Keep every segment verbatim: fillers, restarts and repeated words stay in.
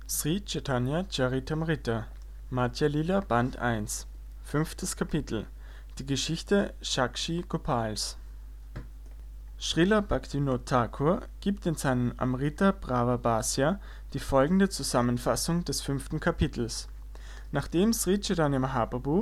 Sri Chaitanya Charitamrita, Madhya Lila Band eins, fünftes Kapitel. Die Geschichte Shakshi Gopals. Srila Bhaktivinoda Thakur gibt in seinem Amrita Prava Bhasya die folgende Zusammenfassung des fünften Kapitels. Nachdem Sri Chaitanya Mahaprabhu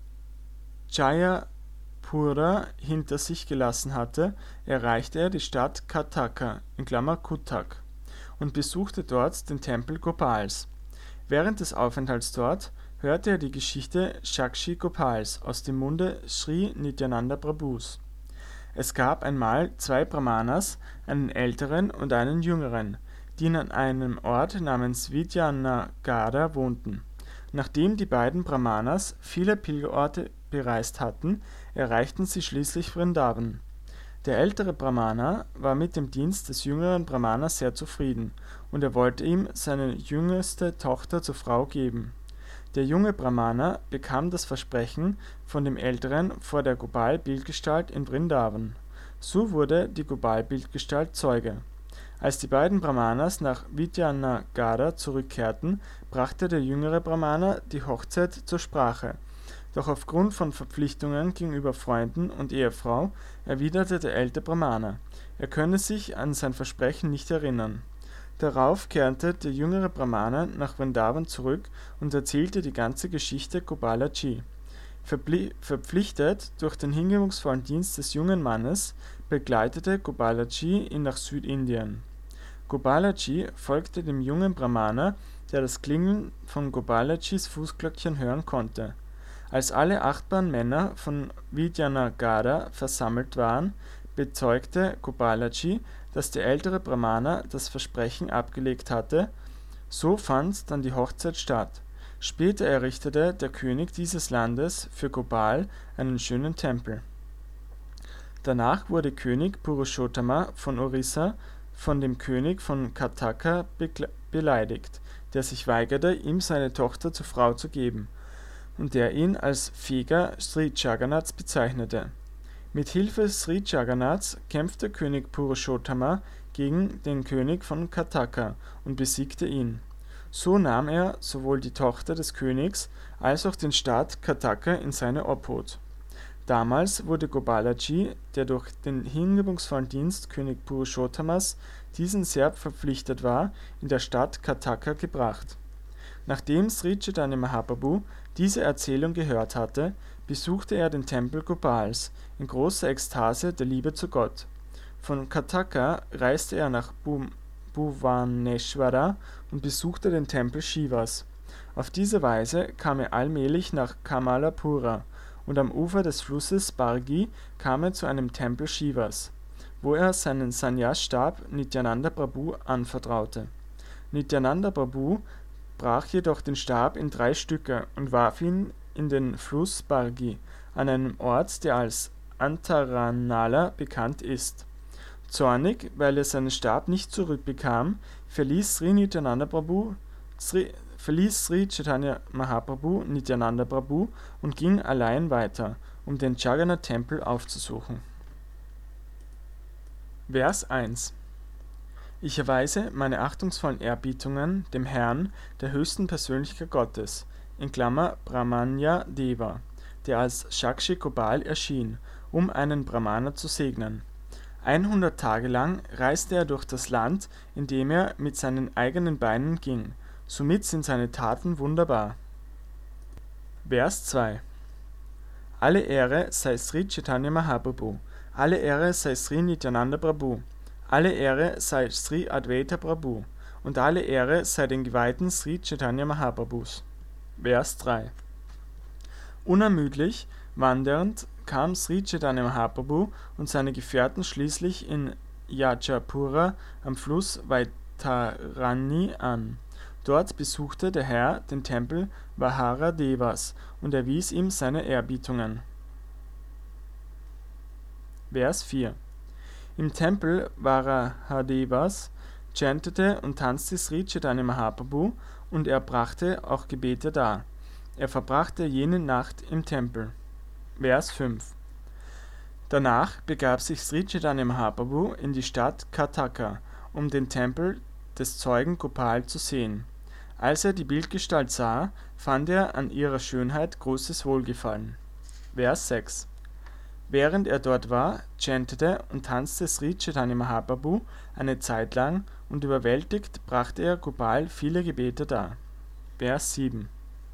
Jayapura hinter sich gelassen hatte, erreichte er die Stadt Kataka in Klammer Cuttack und besuchte dort den Tempel Gopals. Während des Aufenthalts dort hörte er die Geschichte Shakshi Gopals aus dem Munde Sri Nityananda Prabhus. Es gab einmal zwei Brahmanas, einen älteren und einen jüngeren, die in einem Ort namens Vidyanagara wohnten. Nachdem die beiden Brahmanas viele Pilgerorte bereist hatten, erreichten sie schließlich Vrindavan. Der ältere Brahmana war mit dem Dienst des jüngeren Brahmanas sehr zufrieden, und er wollte ihm seine jüngste Tochter zur Frau geben. Der junge Brahmana bekam das Versprechen von dem älteren vor der Gopal-Bildgestalt in Vrindavan. So wurde die Gopal-Bildgestalt Zeuge. Als die beiden Brahmanas nach Vidyanagara zurückkehrten, brachte der jüngere Brahmana die Hochzeit zur Sprache. Doch aufgrund von Verpflichtungen gegenüber Freunden und Ehefrau erwiderte der ältere Brahmana, er könne sich an sein Versprechen nicht erinnern. Darauf kehrte der jüngere Brahmana nach Vrindavan zurück und erzählte die ganze Geschichte Gopalaji. Verpflichtet durch den hingebungsvollen Dienst des jungen Mannes, begleitete Gopalaji ihn nach Südindien. Gopalaji folgte dem jungen Brahmana, der das Klingeln von Gopalajis Fußglöckchen hören konnte. Als alle achtbaren Männer von Vidyanagara versammelt waren, bezeugte Gopalaji, dass der ältere Brahmana das Versprechen abgelegt hatte. So fand dann die Hochzeit statt. Später errichtete der König dieses Landes für Gopal einen schönen Tempel. Danach wurde König Purushottama von Orissa von dem König von Kataka beleidigt, der sich weigerte, ihm seine Tochter zur Frau zu geben, und der ihn als Feger Sri Jagannaths bezeichnete. Mit Hilfe Sri Jagannaths kämpfte König Purushottama gegen den König von Kataka und besiegte ihn. So nahm er sowohl die Tochter des Königs als auch den Staat Kataka in seine Obhut. Damals wurde Gopalaji, der durch den hingebungsvollen Dienst König Purushottamas diesen sehr verpflichtet war, in der Stadt Kataka gebracht. Nachdem Sri Chaitanya Mahaprabhu diese Erzählung gehört hatte, besuchte er den Tempel Gopals in großer Ekstase der Liebe zu Gott. Von Kataka reiste er nach Bhuvaneshwara und besuchte den Tempel Shivas. Auf diese Weise kam er allmählich nach Kamalapura, und am Ufer des Flusses Bargi kam er zu einem Tempel Shivas, wo er seinen Sannyas-Stab Nityananda Prabhu anvertraute. Nityananda Prabhu brach jedoch den Stab in drei Stücke und warf ihn in den Fluss Bargi, an einem Ort, der als Antaranala bekannt ist. Zornig, weil er seinen Stab nicht zurückbekam, verließ Sri Nityananda Prabhu, Sri, verließ Sri Chaitanya Mahaprabhu Nityananda Prabhu und ging allein weiter, um den Jagannath-Tempel aufzusuchen. Vers eins. Ich erweise meine achtungsvollen Erbietungen dem Herrn, der höchsten Persönlichkeit Gottes, in Klammer Brahmanya Deva, der als Shakshi Gopal erschien, um einen Brahmana zu segnen. hundert Tage lang reiste er durch das Land, in dem er mit seinen eigenen Beinen ging, somit sind seine Taten wunderbar. Vers zwei. Alle Ehre sei Sri Chaitanya Mahaprabhu, alle Ehre sei Sri Nityananda Prabhu, alle Ehre sei Sri Advaita Prabhu und alle Ehre sei den Geweihten Sri Chaitanya Mahaprabhus. Vers drei. Unermüdlich wandernd kam Sri Chaitanya Mahaprabhu und seine Gefährten schließlich in Yajapura am Fluss Vaitarani an. Dort besuchte der Herr den Tempel Vaharadevas und erwies ihm seine Erbietungen. Vers vier. Im Tempel Vaharadevas chantete und tanzte Sri Chaitanya Mahaprabhu und er brachte auch Gebete dar. Er verbrachte jene Nacht im Tempel. Vers fünf. Danach begab sich Sri Chaitanya Mahaprabhu in die Stadt Kataka, um den Tempel des Zeugen Gopal zu sehen. Als er die Bildgestalt sah, fand er an ihrer Schönheit großes Wohlgefallen. Vers sechs. Während er dort war, chantete und tanzte Sri Chaitanya Mahaprabhu eine Zeit lang und überwältigt brachte er Gopal viele Gebete dar. Vers sieben.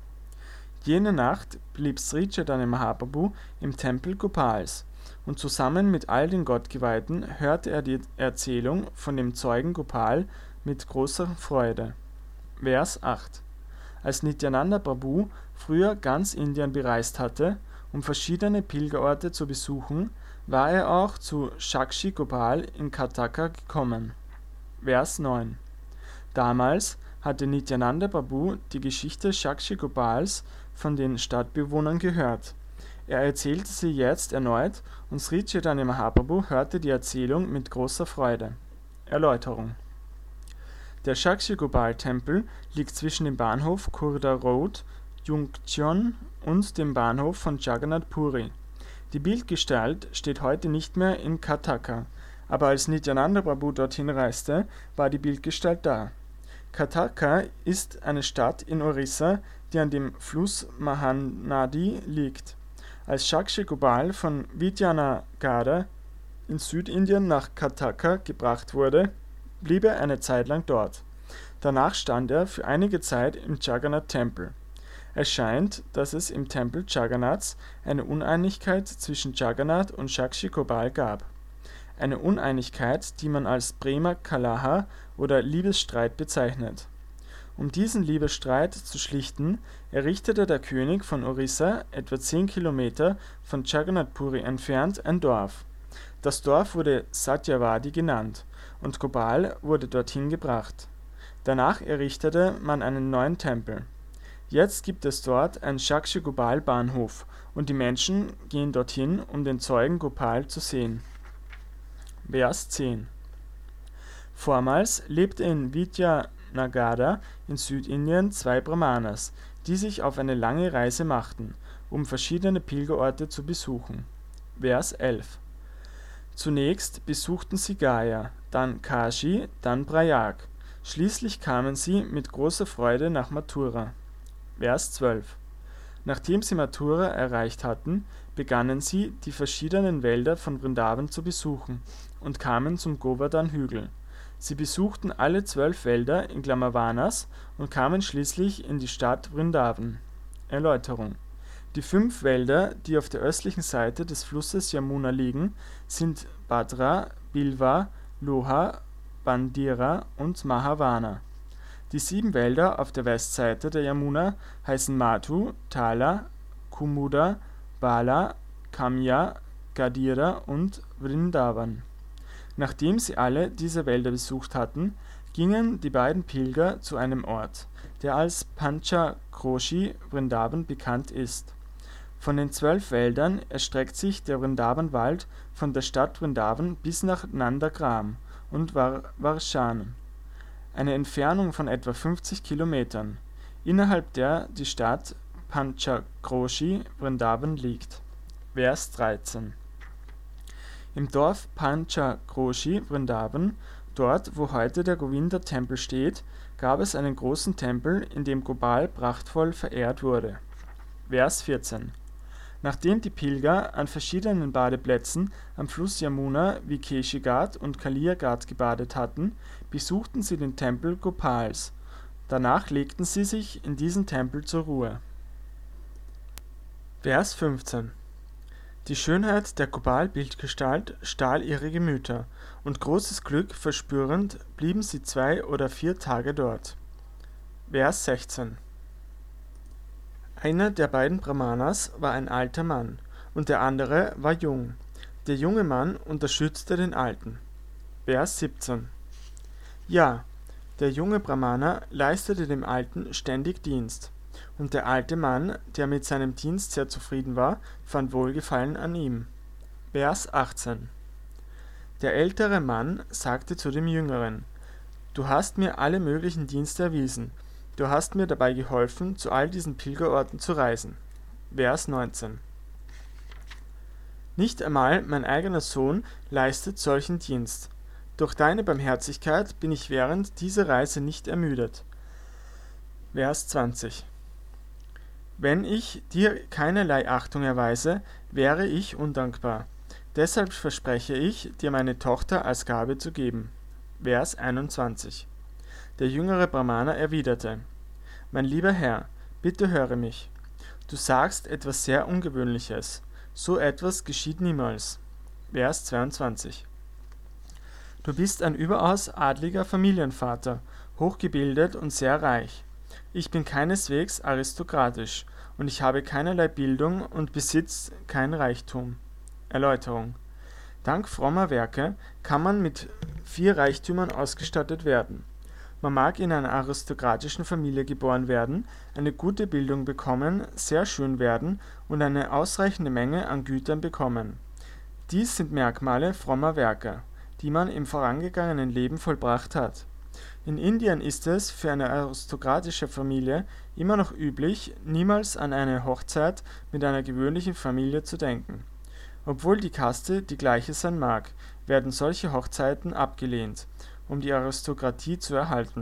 Jene Nacht blieb Sri Chaitanya Mahaprabhu im Tempel Gopals und zusammen mit all den Gottgeweihten hörte er die Erzählung von dem Zeugen Gopal mit großer Freude. Vers acht. Als Nityananda Prabhu früher ganz Indien bereist hatte, um verschiedene Pilgerorte zu besuchen, war er auch zu Sakshi Gopal in Kataka gekommen. Vers neun. Damals hatte Nityananda Prabhu die Geschichte Sakshi Gopals von den Stadtbewohnern gehört. Er erzählte sie jetzt erneut und Sri Chaitanya Mahaprabhu hörte die Erzählung mit großer Freude. Erläuterung. Der Sakshi Gopal Tempel liegt zwischen dem Bahnhof Khurda Road, Junction und dem Bahnhof von Jagannath Puri. Die Bildgestalt steht heute nicht mehr in Kataka, aber als Nityananda Prabhu dorthin reiste, war die Bildgestalt da. Kataka ist eine Stadt in Orissa, die an dem Fluss Mahanadi liegt. Als Sakshi Gopal von Vidyanagara in Südindien nach Kataka gebracht wurde, blieb er eine Zeit lang dort. Danach stand er für einige Zeit im Jagannath-Tempel. Es scheint, dass es im Tempel Jagannaths eine Uneinigkeit zwischen Jagannath und Sakshi Gopal gab. Eine Uneinigkeit, die man als Prema Kalaha oder Liebesstreit bezeichnet. Um diesen Liebesstreit zu schlichten, errichtete der König von Orissa etwa zehn Kilometer von Jagannath Puri entfernt ein Dorf. Das Dorf wurde Satyavadi genannt und Gopal wurde dorthin gebracht. Danach errichtete man einen neuen Tempel. Jetzt gibt es dort einen Sakshi Gopal Bahnhof und die Menschen gehen dorthin, um den Zeugen Gopal zu sehen. Vers zehn. Vormals lebte in Vidyanagara in Südindien zwei Brahmanas, die sich auf eine lange Reise machten, um verschiedene Pilgerorte zu besuchen. Vers elf. Zunächst besuchten sie Gaya, dann Kashi, dann Prayag. Schließlich kamen sie mit großer Freude nach Mathura. Vers zwölf. Nachdem sie Mathura erreicht hatten, begannen sie, die verschiedenen Wälder von Vrindavan zu besuchen und kamen zum Govardhan-Hügel. Sie besuchten alle zwölf Wälder in Vanas und kamen schließlich in die Stadt Vrindavan. Erläuterung. Die fünf Wälder, die auf der östlichen Seite des Flusses Yamuna liegen, sind Bhadra, Bilva, Loha, Bandira und Mahavana. Die sieben Wälder auf der Westseite der Yamuna heißen Madhu, Tala, Kumuda, Bala, Kamya, Gadira und Vrindavan. Nachdem sie alle diese Wälder besucht hatten, gingen die beiden Pilger zu einem Ort, der als Panchakroshi Vrindavan bekannt ist. Von den zwölf Wäldern erstreckt sich der Vrindavan-Wald von der Stadt Vrindavan bis nach Nandagram und Varshan, eine Entfernung von etwa fünfzig Kilometern, innerhalb der die Stadt Panchakroshi Vrindavan liegt. Vers dreizehn. Im Dorf Panchakroshi Vrindavan, dort wo heute der Govinda-Tempel steht, gab es einen großen Tempel, in dem Gopal prachtvoll verehrt wurde. Vers vierzehn. Nachdem die Pilger an verschiedenen Badeplätzen am Fluss Yamuna wie Keshi Ghat und Kalia Ghat gebadet hatten, besuchten sie den Tempel Gopals. Danach legten sie sich in diesem Tempel zur Ruhe. Vers fünfzehn. Die Schönheit der Gopal-Bildgestalt stahl ihre Gemüter, und großes Glück verspürend blieben sie zwei oder vier Tage dort. Vers sechzehn. Einer der beiden Brahmanas war ein alter Mann, und der andere war jung. Der junge Mann unterstützte den Alten. Vers siebzehn. Ja, der junge Brahmana leistete dem Alten ständig Dienst, und der alte Mann, der mit seinem Dienst sehr zufrieden war, fand Wohlgefallen an ihm. Vers achtzehn. Der ältere Mann sagte zu dem Jüngeren: Du hast mir alle möglichen Dienste erwiesen. Du hast mir dabei geholfen, zu all diesen Pilgerorten zu reisen. Vers neunzehn. Nicht einmal mein eigener Sohn leistet solchen Dienst. Durch deine Barmherzigkeit bin ich während dieser Reise nicht ermüdet. Vers zwanzig. Wenn ich dir keinerlei Achtung erweise, wäre ich undankbar. Deshalb verspreche ich, dir meine Tochter als Gabe zu geben. Vers einundzwanzig. Der jüngere Brahmana erwiderte: Mein lieber Herr, bitte höre mich. Du sagst etwas sehr Ungewöhnliches. So etwas geschieht niemals. Vers zweiundzwanzig. Du bist ein überaus adliger Familienvater, hochgebildet und sehr reich. Ich bin keineswegs aristokratisch und ich habe keinerlei Bildung und besitze kein Reichtum. Erläuterung. Dank frommer Werke kann man mit vier Reichtümern ausgestattet werden. Man mag in einer aristokratischen Familie geboren werden, eine gute Bildung bekommen, sehr schön werden und eine ausreichende Menge an Gütern bekommen. Dies sind Merkmale frommer Werke, die man im vorangegangenen Leben vollbracht hat. In Indien ist es für eine aristokratische Familie immer noch üblich, niemals an eine Hochzeit mit einer gewöhnlichen Familie zu denken. Obwohl die Kaste die gleiche sein mag, werden solche Hochzeiten abgelehnt, um die Aristokratie zu erhalten.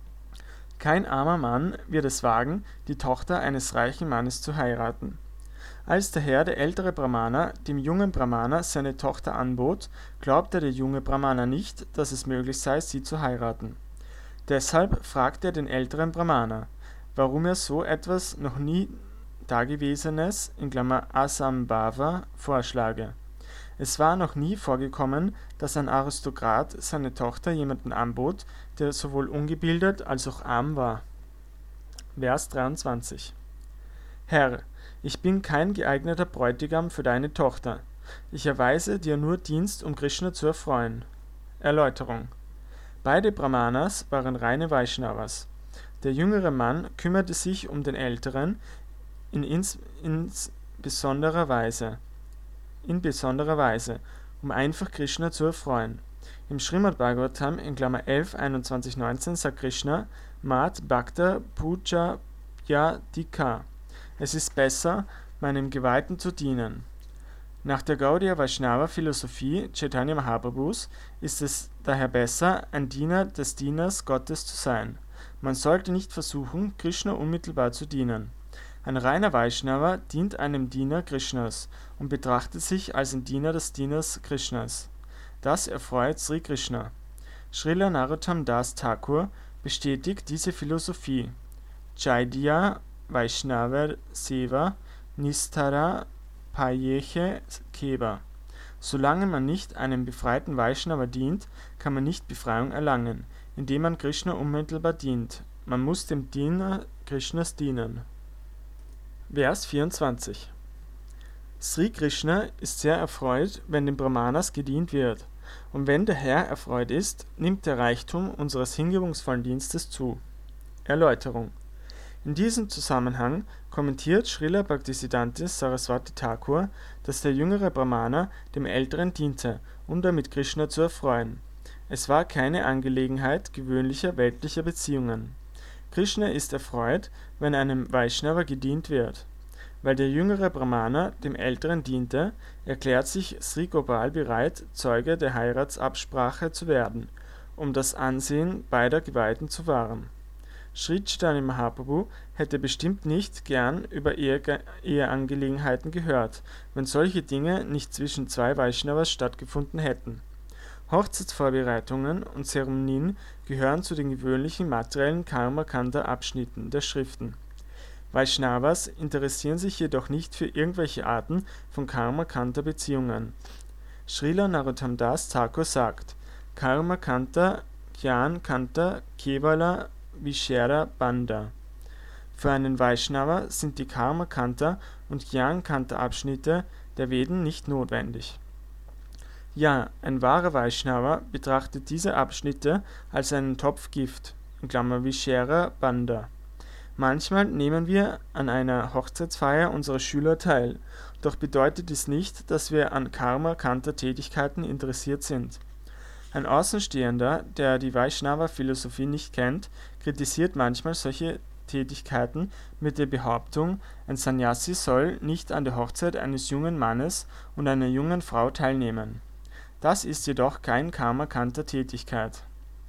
Kein armer Mann wird es wagen, die Tochter eines reichen Mannes zu heiraten. Als daher der ältere Brahmana dem jungen Brahmana seine Tochter anbot, glaubte der junge Brahmana nicht, dass es möglich sei, sie zu heiraten. Deshalb fragte er den älteren Brahmana, warum er so etwas noch nie Dagewesenes in Klammer Asambhava vorschlage. Es war noch nie vorgekommen, dass ein Aristokrat seine Tochter jemanden anbot, der sowohl ungebildet als auch arm war. Vers dreiundzwanzig. Herr, ich bin kein geeigneter Bräutigam für deine Tochter. Ich erweise dir nur Dienst, um Krishna zu erfreuen. Erläuterung. Beide Brahmanas waren reine Vaishnavas. Der jüngere Mann kümmerte sich um den älteren in ins, ins besonderer Weise, in besonderer Weise, um einfach Krishna zu erfreuen. Im Srimad Bhagavatam in Klammer elf, einundzwanzig, neunzehn sagt Krishna: Mat Bhakta Puja Yadika. Es ist besser, meinem Geweihten zu dienen. Nach der Gaudiya Vaishnava Philosophie Chaitanya Mahaprabhus ist es daher besser, ein Diener des Dieners Gottes zu sein. Man sollte nicht versuchen, Krishna unmittelbar zu dienen. Ein reiner Vaishnava dient einem Diener Krishnas und betrachtet sich als ein Diener des Dieners Krishnas. Das erfreut Sri Krishna. Srila Narottam Das Thakur bestätigt diese Philosophie. Chaitya Vaishnava Seva Nistara Payeche Keva. Solange man nicht einem befreiten Vaishnava dient, kann man nicht Befreiung erlangen, indem man Krishna unmittelbar dient. Man muss dem Diener Krishnas dienen. Vers vierundzwanzig. Sri Krishna ist sehr erfreut, wenn den Brahmanas gedient wird, und wenn der Herr erfreut ist, nimmt der Reichtum unseres hingebungsvollen Dienstes zu. Erläuterung. In diesem Zusammenhang kommentiert Srila Bhaktisiddhanta Saraswati Thakur, dass der jüngere Brahmana dem älteren diente, um damit Krishna zu erfreuen. Es war keine Angelegenheit gewöhnlicher weltlicher Beziehungen. Krishna ist erfreut, wenn einem Vaishnava gedient wird. Weil der jüngere Brahmana dem älteren diente, erklärt sich Sri Gopal bereit, Zeuge der Heiratsabsprache zu werden, um das Ansehen beider Geweihten zu wahren. Sri Chaitanya Mahaprabhu hätte bestimmt nicht gern über Ehe Eheangelegenheiten gehört, wenn solche Dinge nicht zwischen zwei Vaishnavas stattgefunden hätten. Hochzeitsvorbereitungen und Zeremonien gehören zu den gewöhnlichen materiellen Karma-Kanda-Abschnitten der Schriften. Vaishnavas interessieren sich jedoch nicht für irgendwelche Arten von Karma-Kanda-Beziehungen. Srila Narottam Das Thakur sagt: Karma-Kanta, Jnana-Kanta, Kevala Vishera Bandha. Für einen Vaishnava sind die Karma-Kanta und Jnana-Kanta-Abschnitte der Veden nicht notwendig. Ja, ein wahrer Vaishnava betrachtet diese Abschnitte als einen Topf Gift in Klammer Vishera Bandha. Manchmal nehmen wir an einer Hochzeitsfeier unserer Schüler teil, doch bedeutet dies nicht, dass wir an Karma-Kanta-Tätigkeiten interessiert sind. Ein Außenstehender, der die Vaishnava-Philosophie nicht kennt, kritisiert manchmal solche Tätigkeiten mit der Behauptung, ein Sannyasi soll nicht an der Hochzeit eines jungen Mannes und einer jungen Frau teilnehmen. Das ist jedoch kein Karma-Kanta-Tätigkeit.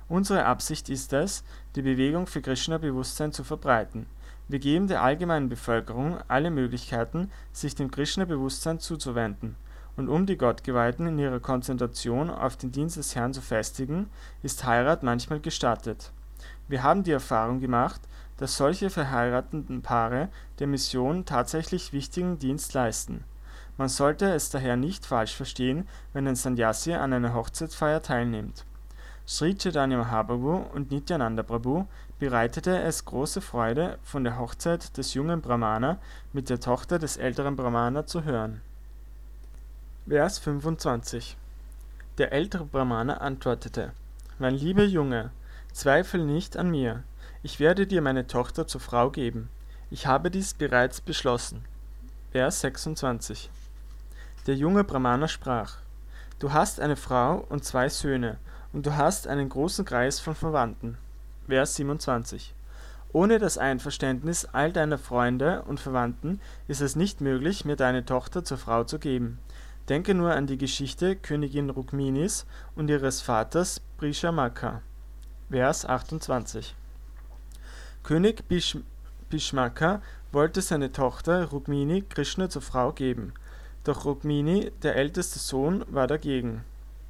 Unsere Absicht ist es, die Bewegung für Krishna-Bewusstsein zu verbreiten. Wir geben der allgemeinen Bevölkerung alle Möglichkeiten, sich dem Krishna-Bewusstsein zuzuwenden. Und um die Gottgeweihten in ihrer Konzentration auf den Dienst des Herrn zu festigen, ist Heirat manchmal gestattet. Wir haben die Erfahrung gemacht, dass solche verheirateten Paare der Mission tatsächlich wichtigen Dienst leisten. Man sollte es daher nicht falsch verstehen, wenn ein Sannyasi an einer Hochzeitsfeier teilnimmt. Sri Chaitanya Mahaprabhu und Nityananda Prabhu bereitete es große Freude, von der Hochzeit des jungen Brahmana mit der Tochter des älteren Brahmana zu hören. Vers fünfundzwanzig. Der ältere Brahmana antwortete: Mein lieber Junge, zweifle nicht an mir. Ich werde dir meine Tochter zur Frau geben. Ich habe dies bereits beschlossen. Vers sechsundzwanzig. Der junge Brahmana sprach: Du hast eine Frau und zwei Söhne, und du hast einen großen Kreis von Verwandten. Vers siebenundzwanzig. Ohne das Einverständnis all deiner Freunde und Verwandten ist es nicht möglich, mir deine Tochter zur Frau zu geben. Denke nur an die Geschichte Königin Rukminis und ihres Vaters Brishamaka. Vers achtundzwanzig. König Bish Bhishmaka wollte seine Tochter Rukmini Krishna zur Frau geben, doch Rukmini, der älteste Sohn, war dagegen.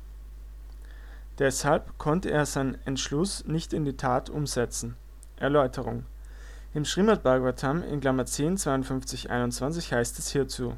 Deshalb konnte er seinen Entschluss nicht in die Tat umsetzen. Erläuterung: Im Srimad Bhagavatam in Klammer zehn, zweiundfünfzig, einundzwanzig heißt es hierzu: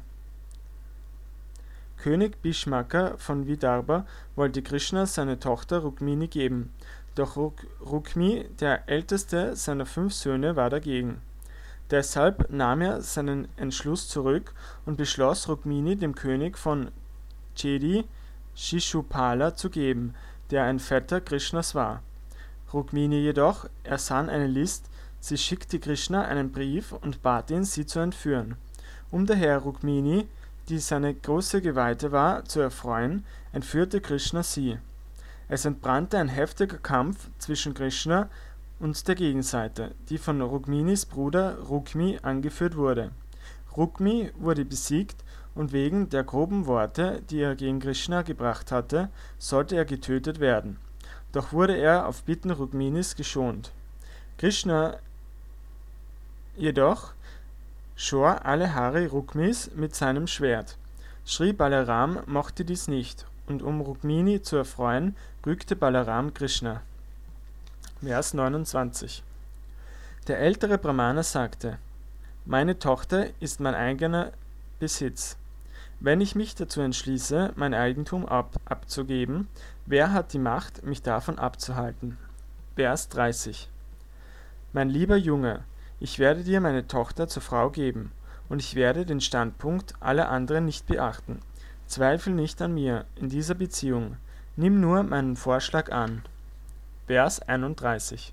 König Bhishmaka von Vidarbha wollte Krishna seine Tochter Rukmini geben, doch Ruk Rukmi, der älteste seiner fünf Söhne, war dagegen. Deshalb nahm er seinen Entschluss zurück und beschloss, Rukmini dem König von Chedi, Shishupala, zu geben, der ein Vetter Krishnas war. Rukmini jedoch ersann eine List, sie schickte Krishna einen Brief und bat ihn, sie zu entführen. Um daher Rukmini, die seine große Geweihte war, zu erfreuen, entführte Krishna sie. Es entbrannte ein heftiger Kampf zwischen Krishna und der Gegenseite, die von Rukminis Bruder Rukmi angeführt wurde. Rukmi wurde besiegt und wegen der groben Worte, die er gegen Krishna gebracht hatte, sollte er getötet werden. Doch wurde er auf Bitten Rukminis geschont. Krishna jedoch schor alle Haare Rukmis mit seinem Schwert. Sri Balaram mochte dies nicht, und um Rukmini zu erfreuen, rügte Balaram Krishna. Vers neunundzwanzig. Der ältere Brahmana sagte: Meine Tochter ist mein eigener Besitz. Wenn ich mich dazu entschließe, mein Eigentum ab abzugeben, wer hat die Macht, mich davon abzuhalten? Vers dreißig. Mein lieber Junge, ich werde dir meine Tochter zur Frau geben, und ich werde den Standpunkt aller anderen nicht beachten. Zweifel nicht an mir in dieser Beziehung. Nimm nur meinen Vorschlag an. Vers einunddreißig.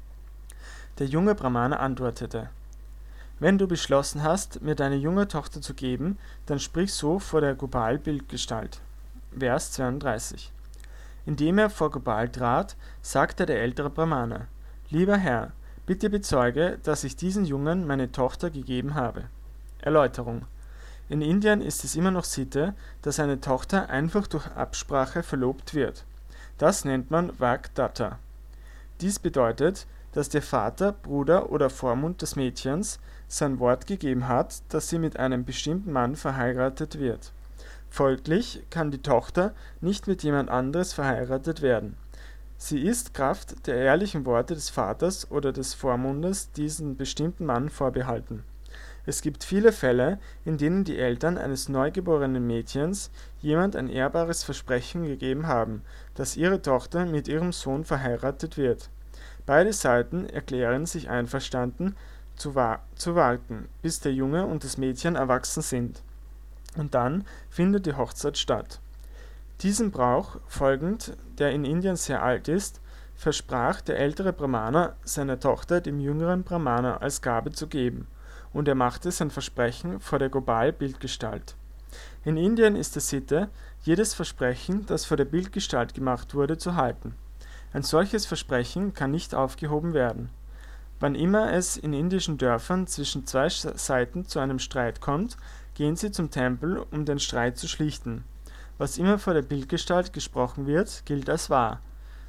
Der junge Brahmana antwortete: Wenn du beschlossen hast, mir deine junge Tochter zu geben, dann sprich so vor der Gopal-Bildgestalt. Vers zweiunddreißig. Indem er vor Gopal trat, sagte der ältere Brahmana: Lieber Herr, bitte bezeuge, dass ich diesen Jungen meine Tochter gegeben habe. Erläuterung: In Indien ist es immer noch Sitte, dass eine Tochter einfach durch Absprache verlobt wird. Das nennt man Vagdatta. Dies bedeutet, dass der Vater, Bruder oder Vormund des Mädchens sein Wort gegeben hat, dass sie mit einem bestimmten Mann verheiratet wird. Folglich kann die Tochter nicht mit jemand anderes verheiratet werden. Sie ist Kraft der ehrlichen Worte des Vaters oder des Vormundes diesen bestimmten Mann vorbehalten. Es gibt viele Fälle, in denen die Eltern eines neugeborenen Mädchens jemand ein ehrbares Versprechen gegeben haben, dass ihre Tochter mit ihrem Sohn verheiratet wird. Beide Seiten erklären sich einverstanden, zu, wa zu warten, bis der Junge und das Mädchen erwachsen sind. Und dann findet die Hochzeit statt. Diesem Brauch folgend, der in Indien sehr alt ist, versprach der ältere Brahmana seiner Tochter dem jüngeren Brahmana als Gabe zu geben, und er machte sein Versprechen vor der Gopal-Bildgestalt. In Indien ist es Sitte, jedes Versprechen, das vor der Bildgestalt gemacht wurde, zu halten. Ein solches Versprechen kann nicht aufgehoben werden. Wann immer es in indischen Dörfern zwischen zwei Seiten zu einem Streit kommt, gehen sie zum Tempel, um den Streit zu schlichten. Was immer vor der Bildgestalt gesprochen wird, gilt als wahr.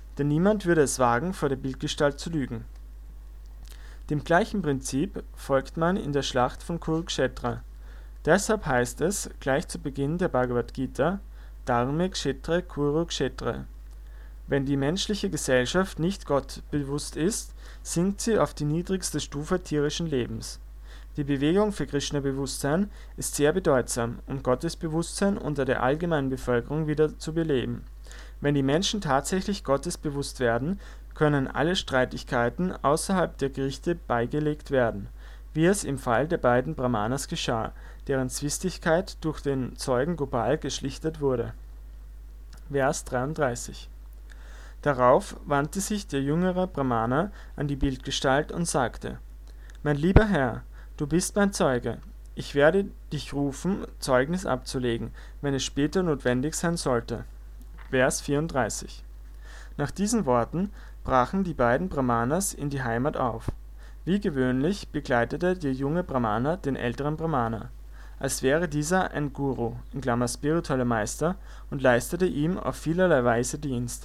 denn niemand würde es wagen, vor der Bildgestalt zu lügen. Dem gleichen Prinzip folgt man in der Schlacht von Kurukshetra. Deshalb heißt es gleich zu Beginn der Bhagavad Gita, Dharme Kshetre Kurukshetre. Wenn die menschliche Gesellschaft nicht Gott bewusst ist, sinkt sie auf die niedrigste Stufe tierischen Lebens. Die Bewegung für Krishna-Bewusstsein ist sehr bedeutsam, um Gottesbewusstsein unter der allgemeinen Bevölkerung wieder zu beleben. Wenn die Menschen tatsächlich gottesbewusst werden, können alle Streitigkeiten außerhalb der Gerichte beigelegt werden, wie es im Fall der beiden Brahmanas geschah, deren Zwistigkeit durch den Zeugen Gopal geschlichtet wurde. Vers dreiunddreißig. Darauf wandte sich der jüngere Brahmana an die Bildgestalt und sagte: Mein lieber Herr, du bist mein Zeuge. Ich werde dich rufen, Zeugnis abzulegen, wenn es später notwendig sein sollte. Vers vierunddreißig. Nach diesen Worten brachen die beiden Brahmanas in die Heimat auf. Wie gewöhnlich begleitete der junge Brahmana den älteren Brahmana, als wäre dieser ein Guru in Klammer spiritueller Meister, und leistete ihm auf vielerlei Weise Dienst.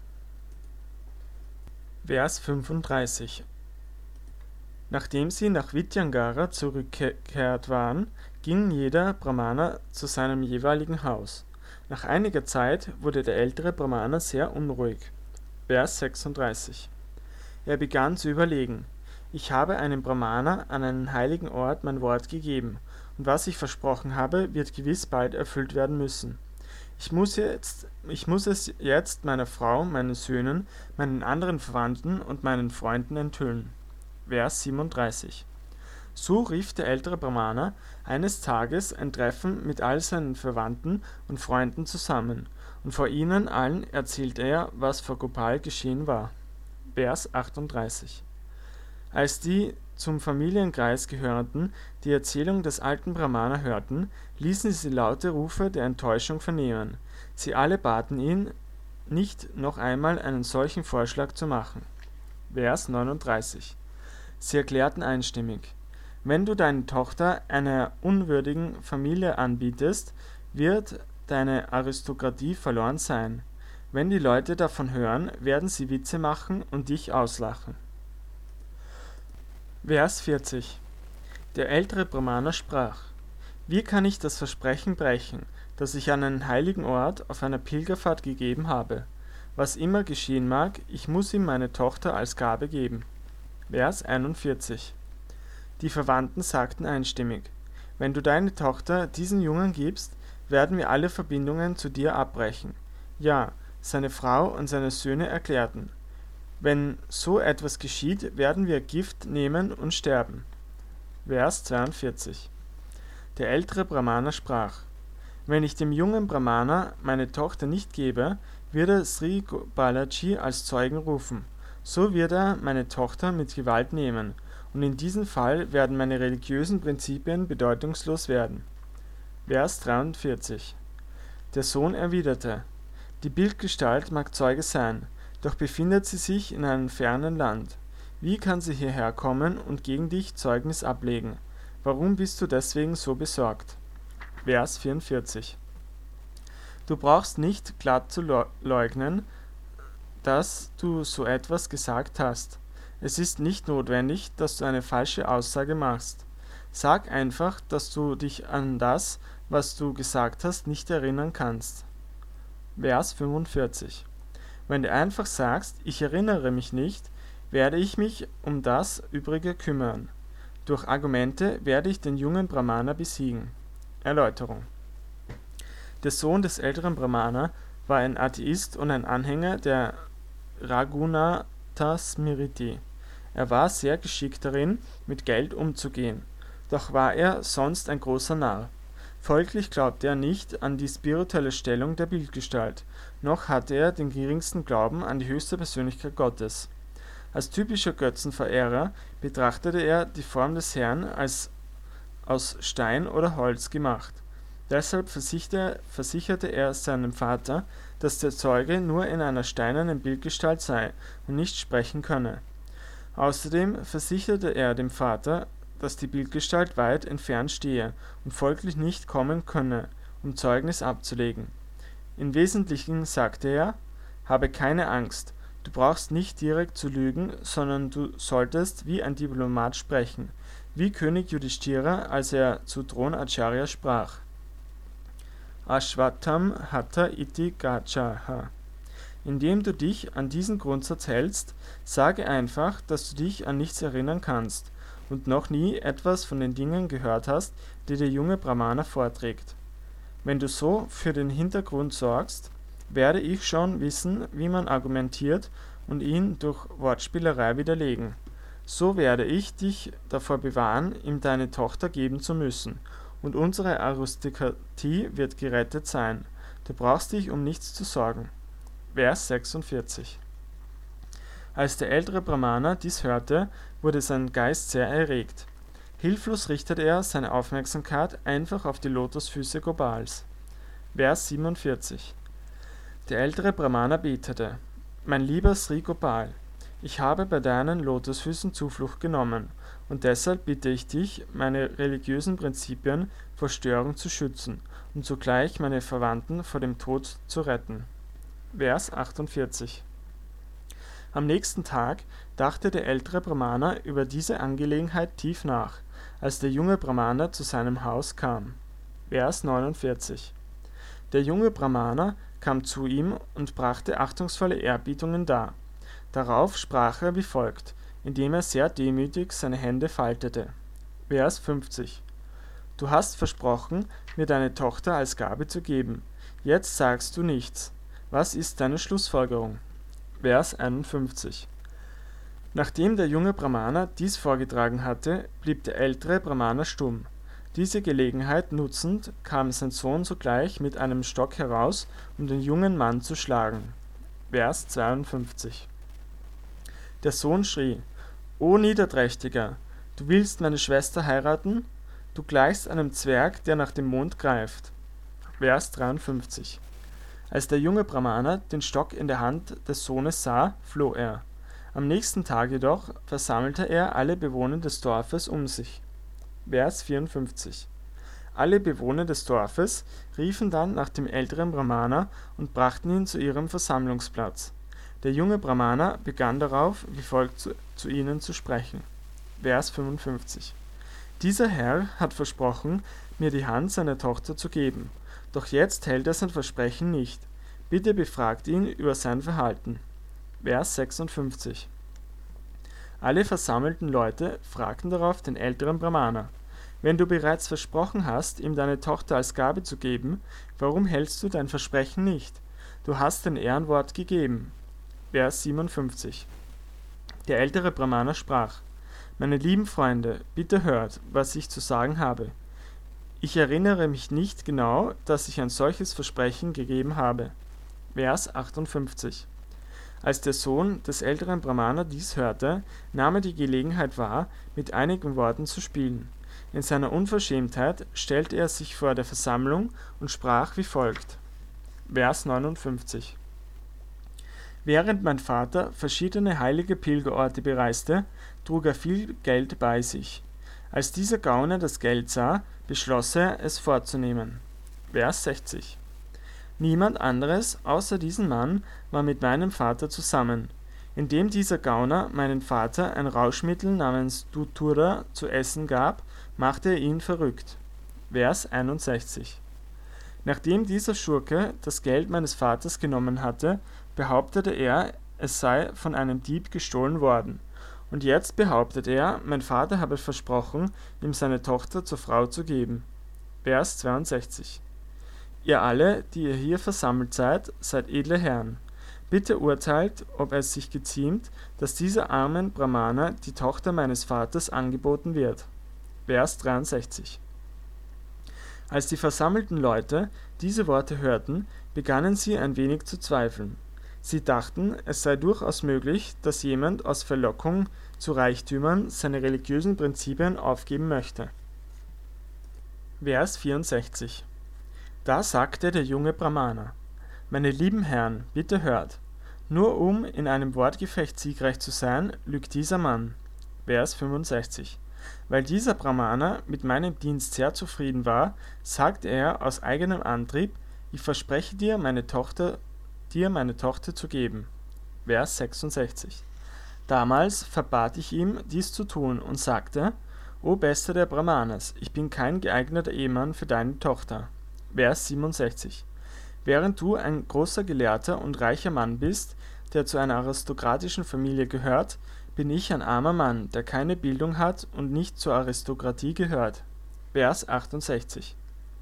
Vers fünfunddreißig. Nachdem sie nach Vidyangara zurückgekehrt waren, ging jeder Brahmana zu seinem jeweiligen Haus. Nach einiger Zeit wurde der ältere Brahmana sehr unruhig. Vers sechsunddreißig. Er begann zu überlegen: Ich habe einem Brahmana an einen heiligen Ort mein Wort gegeben, und was ich versprochen habe, wird gewiss bald erfüllt werden müssen. Ich muss, jetzt, ich muss es jetzt meiner Frau, meinen Söhnen, meinen anderen Verwandten und meinen Freunden enthüllen. Vers siebenunddreißig. So rief der ältere Brahmana eines Tages ein Treffen mit all seinen Verwandten und Freunden zusammen, und vor ihnen allen erzählte er, was vor Gopal geschehen war. Vers achtunddreißig. Als die zum Familienkreis gehörenden die Erzählung des alten Brahmana hörten, ließen sie laute Rufe der Enttäuschung vernehmen. Sie alle baten ihn, nicht noch einmal einen solchen Vorschlag zu machen. Vers neununddreißig. Sie erklärten einstimmig: Wenn du deine Tochter einer unwürdigen Familie anbietest, wird deine Aristokratie verloren sein. Wenn die Leute davon hören, werden sie Witze machen und dich auslachen. Vers vierzig. Der ältere Brahmana sprach: Wie kann ich das Versprechen brechen, das ich an einen heiligen Ort auf einer Pilgerfahrt gegeben habe? Was immer geschehen mag, ich muss ihm meine Tochter als Gabe geben. Vers einundvierzig. Die Verwandten sagten einstimmig: Wenn du deine Tochter diesen Jungen gibst, werden wir alle Verbindungen zu dir abbrechen. Ja, seine Frau und seine Söhne erklärten: Wenn so etwas geschieht, werden wir Gift nehmen und sterben. Vers zweiundvierzig. Der ältere Brahmana sprach: Wenn ich dem jungen Brahmana meine Tochter nicht gebe, wird er Sri Balaji als Zeugen rufen. So wird er meine Tochter mit Gewalt nehmen, und in diesem Fall werden meine religiösen Prinzipien bedeutungslos werden. Vers dreiundvierzig. Der Sohn erwiderte: Die Bildgestalt mag Zeuge sein, doch befindet sie sich in einem fernen Land. Wie kann sie hierher kommen und gegen dich Zeugnis ablegen? Warum bist du deswegen so besorgt? Vers vierundvierzig. Du brauchst nicht glatt zu leugnen, dass du so etwas gesagt hast. Es ist nicht notwendig, dass du eine falsche Aussage machst. Sag einfach, dass du dich an das, was du gesagt hast, nicht erinnern kannst. Vers fünfundvierzig. Wenn du einfach sagst, ich erinnere mich nicht, werde ich mich um das Übrige kümmern. Durch Argumente werde ich den jungen Brahmana besiegen. Erläuterung. Der Sohn des älteren Brahmana war ein Atheist und ein Anhänger der Raghunatha Smriti. Er war sehr geschickt darin, mit Geld umzugehen, doch war er sonst ein großer Narr. Folglich glaubte er nicht an die spirituelle Stellung der Bildgestalt, noch hatte er den geringsten Glauben an die höchste Persönlichkeit Gottes. Als typischer Götzenverehrer betrachtete er die Form des Herrn als aus Stein oder Holz gemacht. Deshalb versicherte er seinem Vater, dass der Zeuge nur in einer steinernen Bildgestalt sei und nicht sprechen könne. Außerdem versicherte er dem Vater, dass die Bildgestalt weit entfernt stehe und folglich nicht kommen könne, um Zeugnis abzulegen. Im Wesentlichen sagte er: Habe keine Angst, Du brauchst nicht direkt zu lügen, sondern du solltest wie ein Diplomat sprechen, wie König Yudhishthira, als er zu Dronacharya sprach. Ashwatam hatha iti gachaha. Indem du dich an diesen Grundsatz hältst, sage einfach, dass du dich an nichts erinnern kannst und noch nie etwas von den Dingen gehört hast, die der junge Brahmana vorträgt. Wenn du so für den Hintergrund sorgst, werde ich schon wissen, wie man argumentiert und ihn durch Wortspielerei widerlegen. So werde ich dich davor bewahren, ihm deine Tochter geben zu müssen, und unsere Aristokratie wird gerettet sein. Du brauchst dich um nichts zu sorgen. Vers sechsundvierzig. Als der ältere Brahmana dies hörte, wurde sein Geist sehr erregt. Hilflos richtete er seine Aufmerksamkeit einfach auf die Lotusfüße Gopals. Vers siebenundvierzig. Der ältere Brahmana betete: Mein lieber Sri Gopal, ich habe bei deinen Lotusfüßen Zuflucht genommen, und deshalb bitte ich dich, meine religiösen Prinzipien vor Störung zu schützen und zugleich meine Verwandten vor dem Tod zu retten. Vers achtundvierzig. Am nächsten Tag dachte der ältere Brahmana über diese Angelegenheit tief nach, als der junge Brahmana zu seinem Haus kam. Vers neunundvierzig. Der junge Brahmana kam zu ihm und brachte achtungsvolle Ehrbietungen dar. Darauf sprach er wie folgt, indem er sehr demütig seine Hände faltete. Vers fünfzig. Du hast versprochen, mir deine Tochter als Gabe zu geben. Jetzt sagst du nichts. Was ist deine Schlussfolgerung? Vers einundfünfzig. Nachdem der junge Brahmana dies vorgetragen hatte, blieb der ältere Brahmana stumm. Diese Gelegenheit nutzend, kam sein Sohn sogleich mit einem Stock heraus, um den jungen Mann zu schlagen. Vers zweiundfünfzig. Der Sohn schrie: O Niederträchtiger, du willst meine Schwester heiraten? Du gleichst einem Zwerg, der nach dem Mond greift. Vers dreiundfünfzig. Als der junge Brahmana den Stock in der Hand des Sohnes sah, floh er. Am nächsten Tag jedoch versammelte er alle Bewohner des Dorfes um sich. Vers vierundfünfzig. Alle Bewohner des Dorfes riefen dann nach dem älteren Brahmana und brachten ihn zu ihrem Versammlungsplatz. Der junge Brahmana begann darauf, wie folgt zu, zu ihnen zu sprechen. Vers fünfundfünfzig. Dieser Herr hat versprochen, mir die Hand seiner Tochter zu geben. Doch jetzt hält er sein Versprechen nicht. Bitte befragt ihn über sein Verhalten. Vers sechsundfünfzig. Alle versammelten Leute fragten darauf den älteren Brahmana: Wenn du bereits versprochen hast, ihm deine Tochter als Gabe zu geben, warum hältst du dein Versprechen nicht? Du hast dein Ehrenwort gegeben. Vers siebenundfünfzig. Der ältere Brahmana sprach: Meine lieben Freunde, bitte hört, was ich zu sagen habe. Ich erinnere mich nicht genau, dass ich ein solches Versprechen gegeben habe. Vers achtundfünfzig. Als der Sohn des älteren Brahmana dies hörte, nahm er die Gelegenheit wahr, mit einigen Worten zu spielen. In seiner Unverschämtheit stellte er sich vor der Versammlung und sprach wie folgt. Vers neunundfünfzig. Während mein Vater verschiedene heilige Pilgerorte bereiste, trug er viel Geld bei sich. Als dieser Gauner das Geld sah, beschloss er, es fortzunehmen. Vers sechzig. Niemand anderes außer diesem Mann war mit meinem Vater zusammen. Indem dieser Gauner meinem Vater ein Rauschmittel namens Dutura zu essen gab, machte er ihn verrückt. Vers einundsechzig. Nachdem dieser Schurke das Geld meines Vaters genommen hatte, behauptete er, es sei von einem Dieb gestohlen worden. Und jetzt behauptet er, mein Vater habe versprochen, ihm seine Tochter zur Frau zu geben. Vers zweiundsechzig. Ihr alle, die ihr hier versammelt seid, seid edle Herren. Bitte urteilt, ob es sich geziemt, dass dieser armen Brahmana die Tochter meines Vaters angeboten wird. Vers dreiundsechzig. Als die versammelten Leute diese Worte hörten, begannen sie ein wenig zu zweifeln. Sie dachten, es sei durchaus möglich, dass jemand aus Verlockung zu Reichtümern seine religiösen Prinzipien aufgeben möchte. Vers vierundsechzig. Da sagte der junge Brahmana: Meine lieben Herren, bitte hört. Nur um in einem Wortgefecht siegreich zu sein, lügt dieser Mann. Vers fünfundsechzig. Weil dieser Brahmana mit meinem Dienst sehr zufrieden war, sagte er aus eigenem Antrieb: Ich verspreche dir, meine Tochter, dir meine Tochter zu geben. Vers sechsundsechzig. Damals verbat ich ihm, dies zu tun und sagte: O Bester der Brahmanas, ich bin kein geeigneter Ehemann für deine Tochter. Vers siebenundsechzig. Während du ein großer Gelehrter und reicher Mann bist, der zu einer aristokratischen Familie gehört, bin ich ein armer Mann, der keine Bildung hat und nicht zur Aristokratie gehört. Vers achtundsechzig.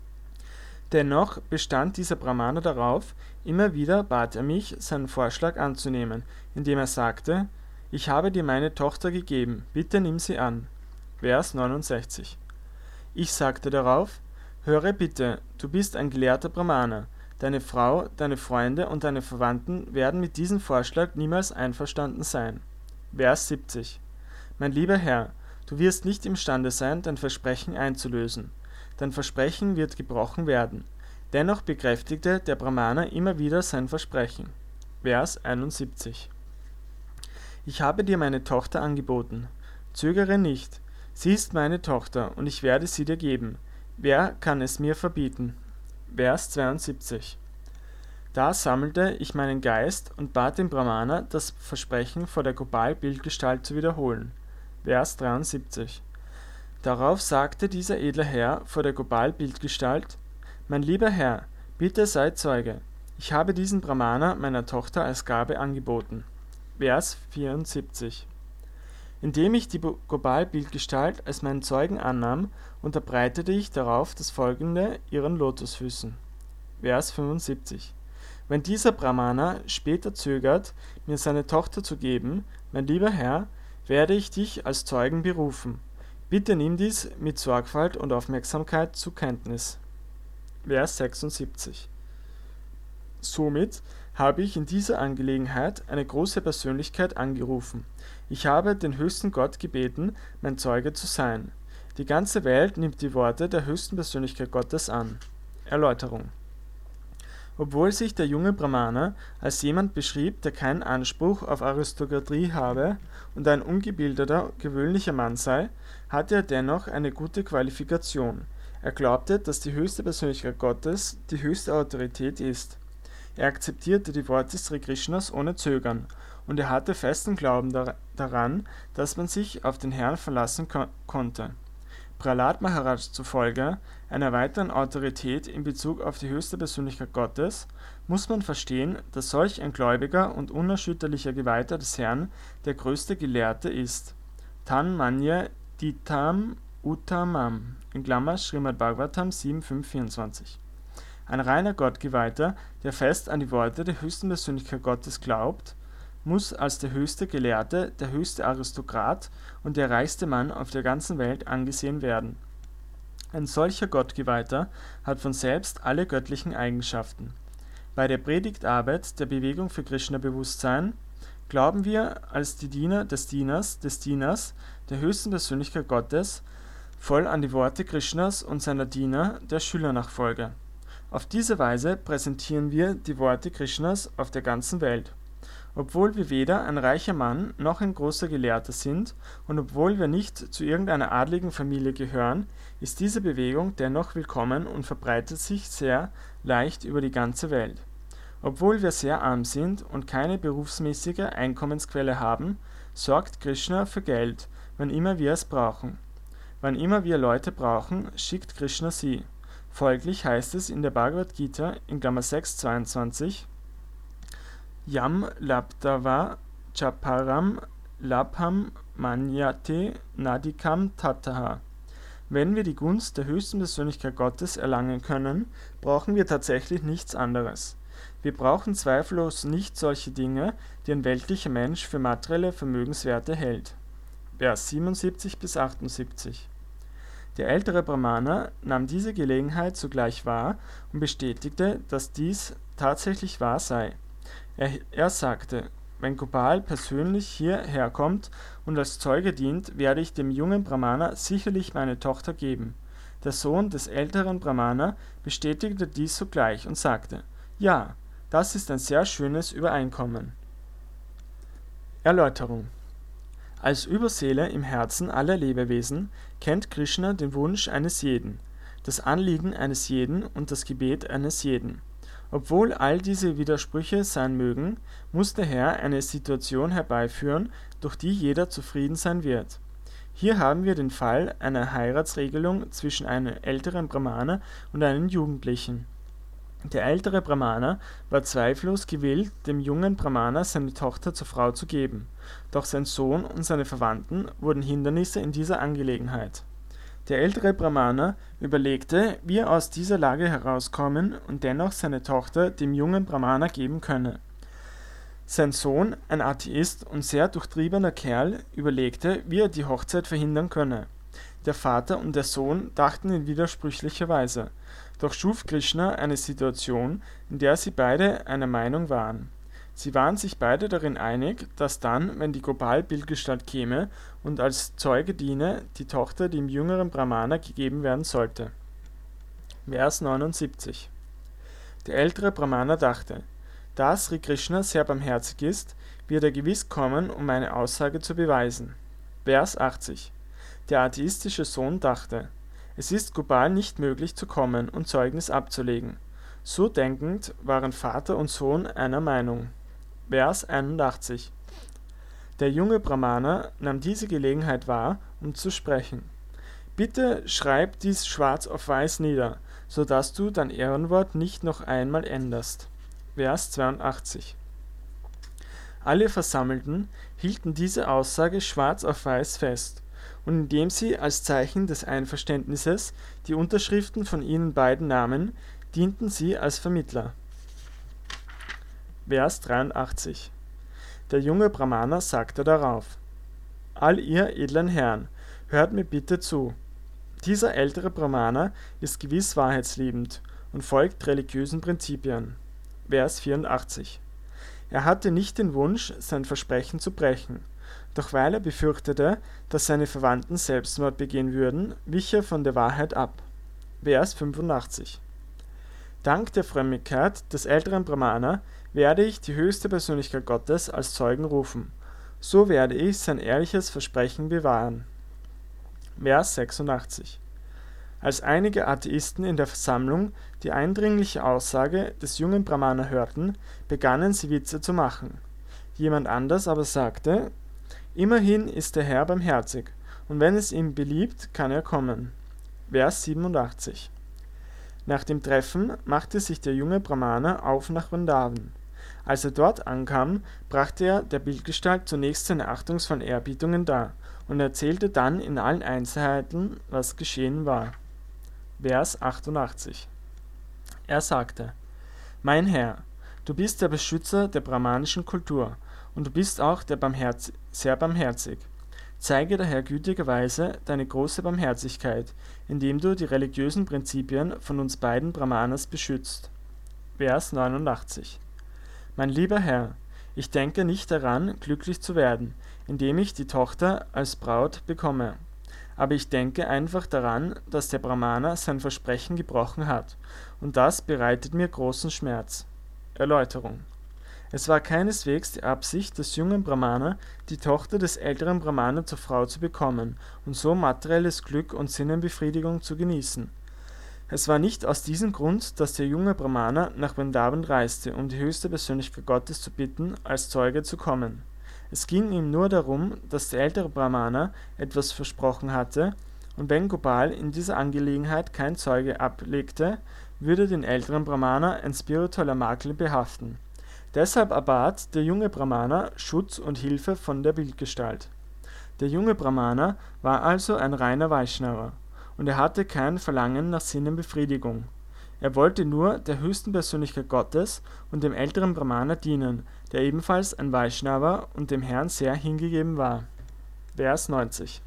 Dennoch bestand dieser Brahmana darauf, immer wieder bat er mich, seinen Vorschlag anzunehmen, indem er sagte: Ich habe dir meine Tochter gegeben, bitte nimm sie an. Vers neunundsechzig. Ich sagte darauf: Höre bitte, du bist ein gelehrter Brahmana. Deine Frau, deine Freunde und deine Verwandten werden mit diesem Vorschlag niemals einverstanden sein. Vers siebzig. Mein lieber Herr, du wirst nicht imstande sein, dein Versprechen einzulösen. Dein Versprechen wird gebrochen werden. Dennoch bekräftigte der Brahmana immer wieder sein Versprechen. Vers einundsiebzig. Ich habe dir meine Tochter angeboten. Zögere nicht. Sie ist meine Tochter und ich werde sie dir geben. Wer kann es mir verbieten? Vers zweiundsiebzig. Da sammelte ich meinen Geist und bat den Brahmana, das Versprechen vor der Gopal-Bildgestalt zu wiederholen. Vers dreiundsiebzig. Darauf sagte dieser edle Herr vor der Gopal-Bildgestalt: Mein lieber Herr, bitte sei Zeuge. Ich habe diesen Brahmana meiner Tochter als Gabe angeboten. Vers vierundsiebzig. Indem ich die Gopal-Bildgestalt als meinen Zeugen annahm, unterbreitete ich darauf das folgende ihren Lotusfüßen. Vers fünfundsiebzig. Wenn dieser Brahmana später zögert, mir seine Tochter zu geben, mein lieber Herr, werde ich dich als Zeugen berufen. Bitte nimm dies mit Sorgfalt und Aufmerksamkeit zur Kenntnis. Vers sechsundsiebzig. Somit habe ich in dieser Angelegenheit eine große Persönlichkeit angerufen. Ich habe den höchsten Gott gebeten, mein Zeuge zu sein. Die ganze Welt nimmt die Worte der höchsten Persönlichkeit Gottes an. Erläuterung. Obwohl sich der junge Brahmana als jemand beschrieb, der keinen Anspruch auf Aristokratie habe und ein ungebildeter, gewöhnlicher Mann sei, hatte er dennoch eine gute Qualifikation. Er glaubte, dass die höchste Persönlichkeit Gottes die höchste Autorität ist. Er akzeptierte die Worte Sri Krishnas ohne Zögern, und er hatte festen Glauben dar daran, dass man sich auf den Herrn verlassen ko konnte. Prahlad Maharaj zufolge, einer weiteren Autorität in Bezug auf die höchste Persönlichkeit Gottes, muss man verstehen, dass solch ein gläubiger und unerschütterlicher Geweihter des Herrn der größte Gelehrte ist. Tan manye ditam uttamam, in Klammer Srimad Bhagavatam sieben Komma fünf vierundzwanzig. Ein reiner Gottgeweihter, der fest an die Worte der höchsten Persönlichkeit Gottes glaubt, muss als der höchste Gelehrte, der höchste Aristokrat und der reichste Mann auf der ganzen Welt angesehen werden. Ein solcher Gottgeweihter hat von selbst alle göttlichen Eigenschaften. Bei der Predigtarbeit der Bewegung für Krishna-Bewusstsein glauben wir als die Diener des Dieners des Dieners der höchsten Persönlichkeit Gottes voll an die Worte Krishnas und seiner Diener der Schülernachfolge. Auf diese Weise präsentieren wir die Worte Krishnas auf der ganzen Welt. Obwohl wir weder ein reicher Mann noch ein großer Gelehrter sind und obwohl wir nicht zu irgendeiner adligen Familie gehören, ist diese Bewegung dennoch willkommen und verbreitet sich sehr leicht über die ganze Welt. Obwohl wir sehr arm sind und keine berufsmäßige Einkommensquelle haben, sorgt Krishna für Geld, wann immer wir es brauchen. Wann immer wir Leute brauchen, schickt Krishna sie. Folglich heißt es in der Bhagavad Gita in Klammer sechs zweiundzwanzig: Yam labdava chaparam labham manyate nadikam tataha. Wenn wir die Gunst der höchsten Persönlichkeit Gottes erlangen können, brauchen wir tatsächlich nichts anderes. Wir brauchen zweifellos nicht solche Dinge, die ein weltlicher Mensch für materielle Vermögenswerte hält. Vers siebenundsiebzig bis achtundsiebzig. Der ältere Brahmana nahm diese Gelegenheit sogleich wahr und bestätigte, dass dies tatsächlich wahr sei. Er, er sagte: Wenn Gopal persönlich hierher kommt und als Zeuge dient, werde ich dem jungen Brahmana sicherlich meine Tochter geben. Der Sohn des älteren Brahmana bestätigte dies sogleich und sagte: Ja, das ist ein sehr schönes Übereinkommen. Erläuterung. Als Überseele im Herzen aller Lebewesen kennt Krishna den Wunsch eines jeden, das Anliegen eines jeden und das Gebet eines jeden. Obwohl all diese Widersprüche sein mögen, muss der Herr eine Situation herbeiführen, durch die jeder zufrieden sein wird. Hier haben wir den Fall einer Heiratsregelung zwischen einem älteren Brahmana und einem Jugendlichen. Der ältere Brahmana war zweifellos gewillt, dem jungen Brahmana seine Tochter zur Frau zu geben, doch sein Sohn und seine Verwandten wurden Hindernisse in dieser Angelegenheit. Der ältere Brahmana überlegte, wie er aus dieser Lage herauskommen und dennoch seine Tochter dem jungen Brahmana geben könne. Sein Sohn, ein Atheist und sehr durchtriebener Kerl, überlegte, wie er die Hochzeit verhindern könne. Der Vater und der Sohn dachten in widersprüchlicher Weise, doch schuf Krishna eine Situation, in der sie beide einer Meinung waren. Sie waren sich beide darin einig, dass dann, wenn die Gopal-Bildgestalt käme und als Zeuge diene, die Tochter dem jüngeren Brahmana gegeben werden sollte. Vers neunundsiebzig. Der ältere Brahmana dachte, da Sri Krishna sehr barmherzig ist, wird er gewiss kommen, um meine Aussage zu beweisen. Vers achtzig. Der atheistische Sohn dachte, es ist Gopal nicht möglich zu kommen und Zeugnis abzulegen. So denkend waren Vater und Sohn einer Meinung. Vers einundachtzig. Der junge Brahmana nahm diese Gelegenheit wahr, um zu sprechen. Bitte schreib dies schwarz auf weiß nieder, so dass du dein Ehrenwort nicht noch einmal änderst. Vers zweiundachtzig. Alle Versammelten hielten diese Aussage schwarz auf weiß fest, und indem sie als Zeichen des Einverständnisses die Unterschriften von ihnen beiden nahmen, dienten sie als Vermittler. Vers dreiundachtzig. Der junge Brahmana sagte darauf, all ihr edlen Herren, hört mir bitte zu. Dieser ältere Brahmana ist gewiss wahrheitsliebend und folgt religiösen Prinzipien. Vers vierundachtzig. Er hatte nicht den Wunsch, sein Versprechen zu brechen, doch weil er befürchtete, dass seine Verwandten Selbstmord begehen würden, wich er von der Wahrheit ab. Vers fünfundachtzig. Dank der Frömmigkeit des älteren Brahmana werde ich die höchste Persönlichkeit Gottes als Zeugen rufen. So werde ich sein ehrliches Versprechen bewahren. Vers sechsundachtzig. Als einige Atheisten in der Versammlung die eindringliche Aussage des jungen Brahmana hörten, begannen sie Witze zu machen. Jemand anders aber sagte, immerhin ist der Herr barmherzig, und wenn es ihm beliebt, kann er kommen. Vers siebenundachtzig. Nach dem Treffen machte sich der junge Brahmana auf nach Vrindavan. Als er dort ankam, brachte er der Bildgestalt zunächst seine achtungsvollen Erbietungen dar und erzählte dann in allen Einzelheiten, was geschehen war. Vers achtundachtzig. Er sagte, mein Herr, du bist der Beschützer der brahmanischen Kultur und du bist auch der Barmherz- sehr barmherzig. Zeige daher gütigerweise deine große Barmherzigkeit, indem du die religiösen Prinzipien von uns beiden Brahmanas beschützt. Vers neunundachtzig. Mein lieber Herr, ich denke nicht daran, glücklich zu werden, indem ich die Tochter als Braut bekomme. Aber ich denke einfach daran, dass der Brahmana sein Versprechen gebrochen hat, und das bereitet mir großen Schmerz. Erläuterung. Es war keineswegs die Absicht des jungen Brahmana, die Tochter des älteren Brahmana zur Frau zu bekommen und so materielles Glück und Sinnenbefriedigung zu genießen. Es war nicht aus diesem Grund, dass der junge Brahmana nach Vrindavan reiste, um die höchste Persönlichkeit Gottes zu bitten, als Zeuge zu kommen. Es ging ihm nur darum, dass der ältere Brahmana etwas versprochen hatte, und wenn Gopal in dieser Angelegenheit kein Zeuge ablegte, würde den älteren Brahmana ein spiritueller Makel behaften. Deshalb erbat der junge Brahmana Schutz und Hilfe von der Bildgestalt. Der junge Brahmana war also ein reiner Vaishnava, und er hatte kein Verlangen nach Sinnenbefriedigung. Er wollte nur der höchsten Persönlichkeit Gottes und dem älteren Brahmana dienen, der ebenfalls ein Vaishnava und dem Herrn sehr hingegeben war. Vers neunzig.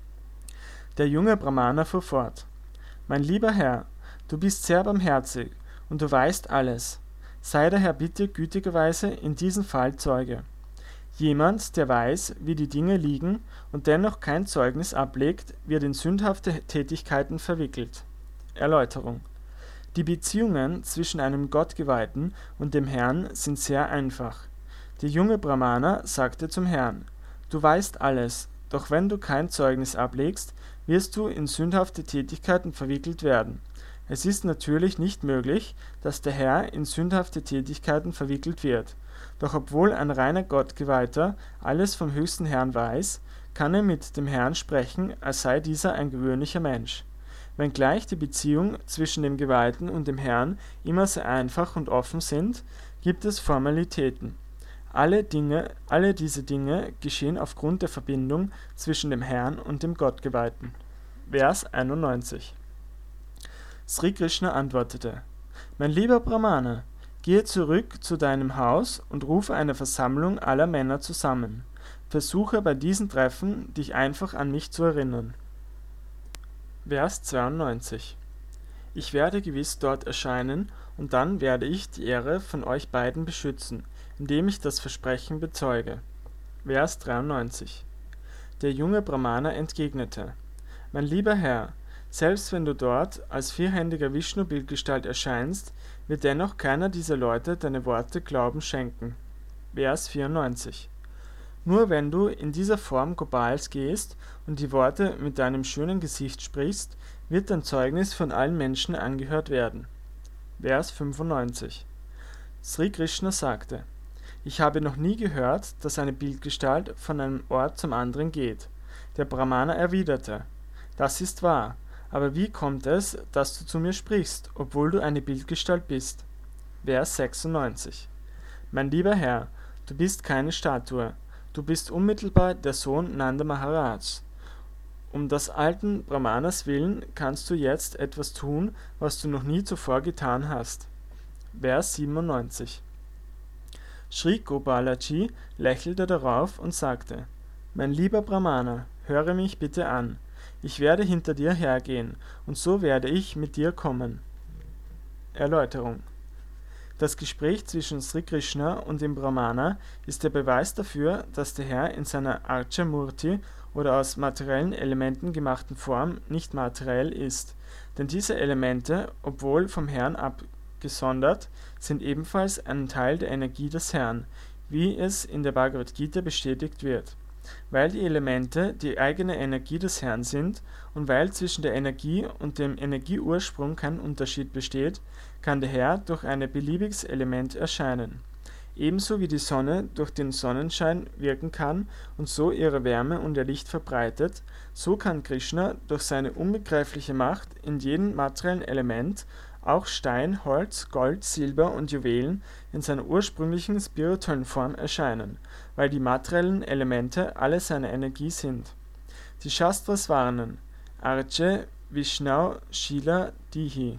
Der junge Brahmana fuhr fort: Mein lieber Herr, du bist sehr barmherzig und du weißt alles. Sei daher bitte gütigerweise in diesem Fall Zeuge. Jemand, der weiß, wie die Dinge liegen und dennoch kein Zeugnis ablegt, wird in sündhafte Tätigkeiten verwickelt. Erläuterung. Die Beziehungen zwischen einem Gottgeweihten und dem Herrn sind sehr einfach. Der junge Brahmana sagte zum Herrn: Du weißt alles, doch wenn du kein Zeugnis ablegst, wirst du in sündhafte Tätigkeiten verwickelt werden. Es ist natürlich nicht möglich, dass der Herr in sündhafte Tätigkeiten verwickelt wird. Doch obwohl ein reiner Gottgeweihter alles vom höchsten Herrn weiß, kann er mit dem Herrn sprechen, als sei dieser ein gewöhnlicher Mensch. Wenngleich die Beziehung zwischen dem Geweihten und dem Herrn immer sehr einfach und offen sind, gibt es Formalitäten. Alle Dinge, alle diese Dinge geschehen aufgrund der Verbindung zwischen dem Herrn und dem Gottgeweihten. Vers einundneunzig. Sri Krishna antwortete: Mein lieber Brahmana, gehe zurück zu deinem Haus und rufe eine Versammlung aller Männer zusammen. Versuche bei diesen Treffen, dich einfach an mich zu erinnern. Vers zweiundneunzig. Ich werde gewiss dort erscheinen, und dann werde ich die Ehre von euch beiden beschützen, indem ich das Versprechen bezeuge. Vers dreiundneunzig. Der junge Brahmana entgegnete: Mein lieber Herr, selbst wenn du dort als vierhändiger Vishnu-Bildgestalt erscheinst, wird dennoch keiner dieser Leute deine Worte Glauben schenken. Vers vierundneunzig. Nur wenn du in dieser Form Gopals gehst und die Worte mit deinem schönen Gesicht sprichst, wird dein Zeugnis von allen Menschen angehört werden. Vers fünfundneunzig. Sri Krishna sagte: Ich habe noch nie gehört, dass eine Bildgestalt von einem Ort zum anderen geht. Der Brahmana erwiderte: Das ist wahr, aber wie kommt es, dass du zu mir sprichst, obwohl du eine Bildgestalt bist? Vers sechsundneunzig. Mein lieber Herr, du bist keine Statue. Du bist unmittelbar der Sohn Nanda Maharaj. Um des alten Brahmanas willen kannst du jetzt etwas tun, was du noch nie zuvor getan hast. Vers siebenundneunzig. Sri Gopalaji lächelte darauf und sagte: Mein lieber Brahmana, höre mich bitte an. Ich werde hinter dir hergehen, und so werde ich mit dir kommen. Erläuterung. Das Gespräch zwischen Sri Krishna und dem Brahmana ist der Beweis dafür, dass der Herr in seiner Archa Murti oder aus materiellen Elementen gemachten Form nicht materiell ist, denn diese Elemente, obwohl vom Herrn abgesondert, sind ebenfalls ein Teil der Energie des Herrn, wie es in der Bhagavad Gita bestätigt wird. Weil die Elemente die eigene Energie des Herrn sind und weil zwischen der Energie und dem Energieursprung kein Unterschied besteht, kann der Herr durch ein beliebiges Element erscheinen. Ebenso wie die Sonne durch den Sonnenschein wirken kann und so ihre Wärme und ihr Licht verbreitet, so kann Krishna durch seine unbegreifliche Macht in jedem materiellen Element, auch Stein, Holz, Gold, Silber und Juwelen, in seiner ursprünglichen spirituellen Form erscheinen, weil die materiellen Elemente alle seine Energie sind. Die Shastras warnen: Arche Vishnau Shila Dihi.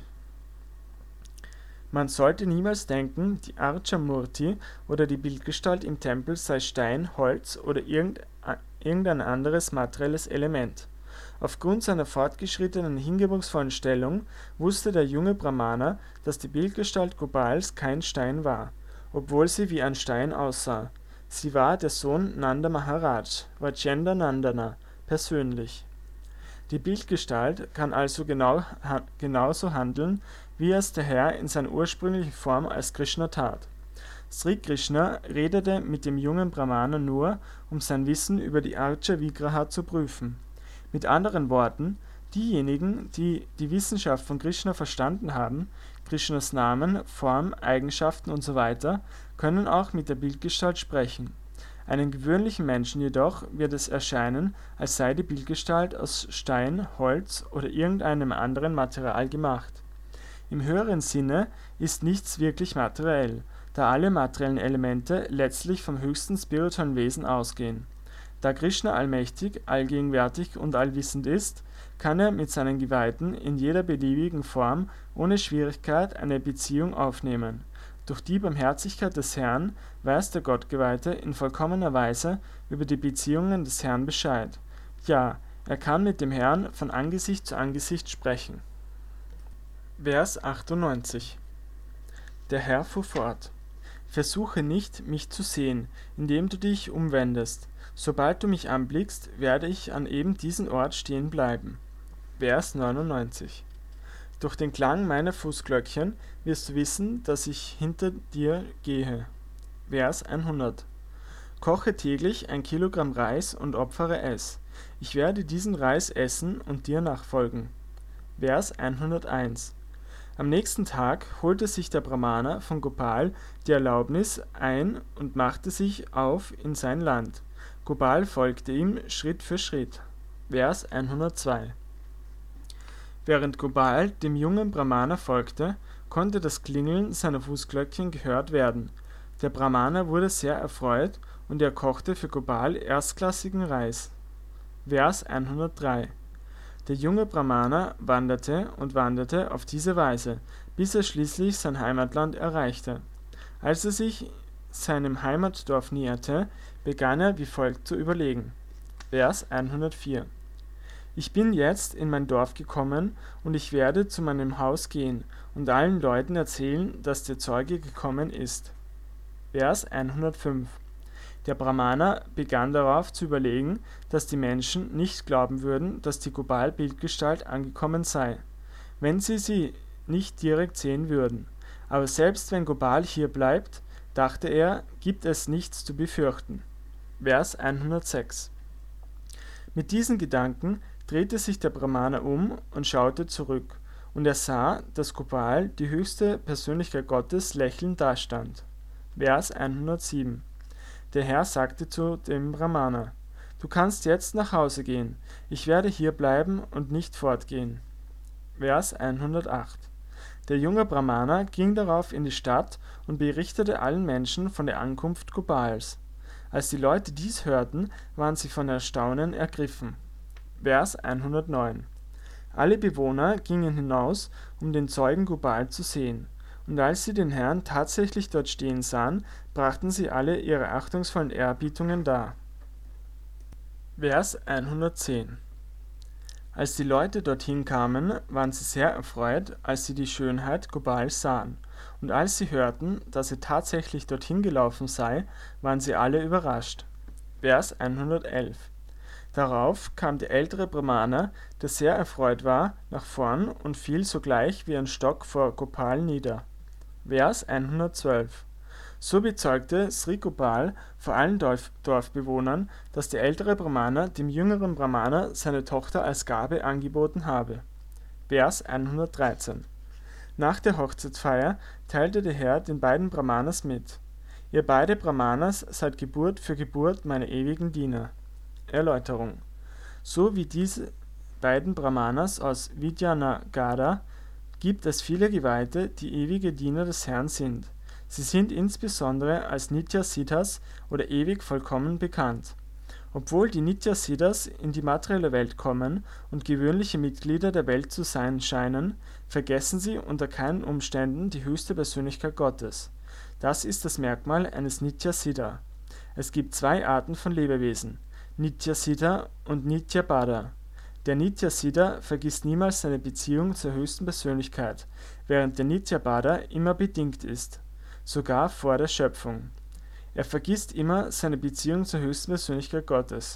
Man sollte niemals denken, die Archa Murti oder die Bildgestalt im Tempel sei Stein, Holz oder irgendein anderes materielles Element. Aufgrund seiner fortgeschrittenen hingebungsvollen Stellung wusste der junge Brahmana, dass die Bildgestalt Gopals kein Stein war, obwohl sie wie ein Stein aussah. Sie war der Sohn Nanda Maharaj, Vajendra Nandana, persönlich. Die Bildgestalt kann also genau, ha, genauso handeln, wie es der Herr in seiner ursprünglichen Form als Krishna tat. Sri Krishna redete mit dem jungen Brahmana nur, um sein Wissen über die Archa Vigraha zu prüfen. Mit anderen Worten, diejenigen, die die Wissenschaft von Krishna verstanden haben, Krishnas Namen, Form, Eigenschaften usw., können auch mit der Bildgestalt sprechen. Einem gewöhnlichen Menschen jedoch wird es erscheinen, als sei die Bildgestalt aus Stein, Holz oder irgendeinem anderen Material gemacht. Im höheren Sinne ist nichts wirklich materiell, da alle materiellen Elemente letztlich vom höchsten spirituellen Wesen ausgehen. Da Krishna allmächtig, allgegenwärtig und allwissend ist, kann er mit seinen Geweihten in jeder beliebigen Form ohne Schwierigkeit eine Beziehung aufnehmen. Durch die Barmherzigkeit des Herrn weiß der Gottgeweihte in vollkommener Weise über die Beziehungen des Herrn Bescheid. Ja, er kann mit dem Herrn von Angesicht zu Angesicht sprechen. Vers achtundneunzig. Der Herr fuhr fort: Versuche nicht, mich zu sehen, indem du dich umwendest. Sobald du mich anblickst, werde ich an eben diesem Ort stehen bleiben. Vers neunundneunzig. Durch den Klang meiner Fußglöckchen wirst du wissen, dass ich hinter dir gehe. Vers hundert. Koche täglich ein Kilogramm Reis und opfere es. Ich werde diesen Reis essen und dir nachfolgen. Vers hunderteins. Am nächsten Tag holte sich der Brahmana von Gopal die Erlaubnis ein und machte sich auf in sein Land. Gopal folgte ihm Schritt für Schritt. Vers hundertzwei. Während Gopal dem jungen Brahmana folgte, konnte das Klingeln seiner Fußglöckchen gehört werden. Der Brahmana wurde sehr erfreut und er kochte für Gopal erstklassigen Reis. Vers hundertdrei. Der junge Brahmana wanderte und wanderte auf diese Weise, bis er schließlich sein Heimatland erreichte. Als er sich seinem Heimatdorf näherte, begann er wie folgt zu überlegen. Vers hundertvier. Ich bin jetzt in mein Dorf gekommen und ich werde zu meinem Haus gehen und allen Leuten erzählen, dass der Zeuge gekommen ist. Vers hundertfünf. Der Brahmana begann darauf zu überlegen, dass die Menschen nicht glauben würden, dass die Gopal-Bildgestalt angekommen sei, wenn sie sie nicht direkt sehen würden. Aber selbst wenn Gopal hier bleibt, dachte er, gibt es nichts zu befürchten. Vers hundertsechs. Mit diesen Gedanken drehte sich der Brahmana um und schaute zurück, und er sah, dass Gopal, die höchste Persönlichkeit Gottes, lächelnd dastand. Vers hundertsieben. Der Herr sagte zu dem Brahmana: Du kannst jetzt nach Hause gehen, ich werde hier bleiben und nicht fortgehen. Vers hundertacht. Der junge Brahmana ging darauf in die Stadt und berichtete allen Menschen von der Ankunft Gopals. Als die Leute dies hörten, waren sie von Erstaunen ergriffen. Vers hundertneun. Alle Bewohner gingen hinaus, um den Zeugen Gopal zu sehen. Und als sie den Herrn tatsächlich dort stehen sahen, brachten sie alle ihre achtungsvollen Ehrerbietungen dar. Vers hundertzehn. Als die Leute dorthin kamen, waren sie sehr erfreut, als sie die Schönheit Gopals sahen. Und als sie hörten, dass er tatsächlich dorthin gelaufen sei, waren sie alle überrascht. Vers hundertelf. Darauf kam der ältere Brahmana, der sehr erfreut war, nach vorn und fiel sogleich wie ein Stock vor Gopal nieder. Vers hundertzwölf. So bezeugte Sri Gopal vor allen Dorf Dorfbewohnern, dass der ältere Brahmana dem jüngeren Brahmana seine Tochter als Gabe angeboten habe. Vers hundertdreizehn. Nach der Hochzeitsfeier teilte der Herr den beiden Brahmanas mit: Ihr beide Brahmanas seid Geburt für Geburt meine ewigen Diener. Erläuterung: So wie diese beiden Brahmanas aus Vidyanagara gibt es viele Geweihte, die ewige Diener des Herrn sind. Sie sind insbesondere als Nitya-Siddhas oder ewig vollkommen bekannt. Obwohl die Nitya-Siddhas in die materielle Welt kommen und gewöhnliche Mitglieder der Welt zu sein scheinen, vergessen sie unter keinen Umständen die höchste Persönlichkeit Gottes. Das ist das Merkmal eines Nitya-Siddha. Es gibt zwei Arten von Lebewesen: Nitya-Siddha und Nitya-Baddha. Der Nitya-Siddha vergisst niemals seine Beziehung zur höchsten Persönlichkeit, während der Nitya-Baddha immer bedingt ist, sogar vor der Schöpfung. Er vergisst immer seine Beziehung zur höchsten Persönlichkeit Gottes.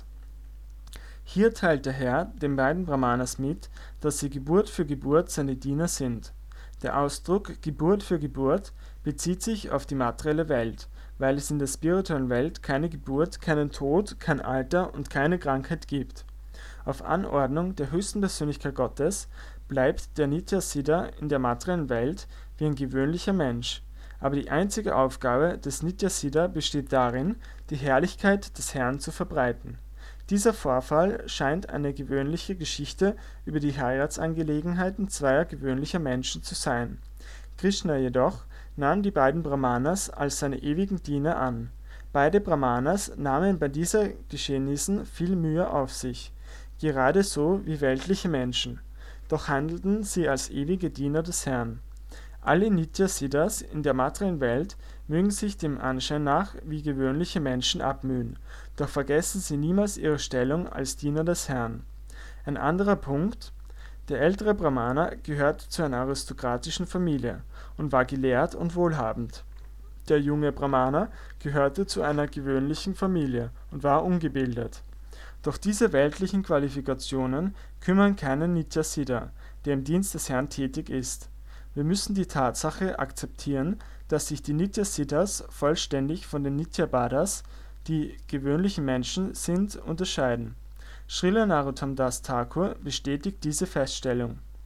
Hier teilt der Herr den beiden Brahmanas mit, dass sie Geburt für Geburt seine Diener sind. Der Ausdruck Geburt für Geburt bezieht sich auf die materielle Welt, weil es in der spirituellen Welt keine Geburt, keinen Tod, kein Alter und keine Krankheit gibt. Auf Anordnung der höchsten Persönlichkeit Gottes bleibt der Nitya-Siddha in der materiellen Welt wie ein gewöhnlicher Mensch, aber die einzige Aufgabe des Nitya-Siddha besteht darin, die Herrlichkeit des Herrn zu verbreiten. Dieser Vorfall scheint eine gewöhnliche Geschichte über die Heiratsangelegenheiten zweier gewöhnlicher Menschen zu sein. Krishna jedoch nahm die beiden Brahmanas als seine ewigen Diener an. Beide Brahmanas nahmen bei diesen Geschehnissen viel Mühe auf sich, gerade so wie weltliche Menschen, doch handelten sie als ewige Diener des Herrn. Alle Nitya-Siddhas in der materiellen Welt mögen sich dem Anschein nach wie gewöhnliche Menschen abmühen, doch vergessen sie niemals ihre Stellung als Diener des Herrn. Ein anderer Punkt: Der ältere Brahmana gehörte zu einer aristokratischen Familie und war gelehrt und wohlhabend. Der junge Brahmana gehörte zu einer gewöhnlichen Familie und war ungebildet. Doch diese weltlichen Qualifikationen kümmern keinen Nitya-Siddha, der im Dienst des Herrn tätig ist. Wir müssen die Tatsache akzeptieren, dass sich die Nitya-Siddhas vollständig von den Nitya-Baddhas, die gewöhnlichen Menschen sind, unterscheiden. Srila Narottam Das Thakur bestätigt diese Feststellung.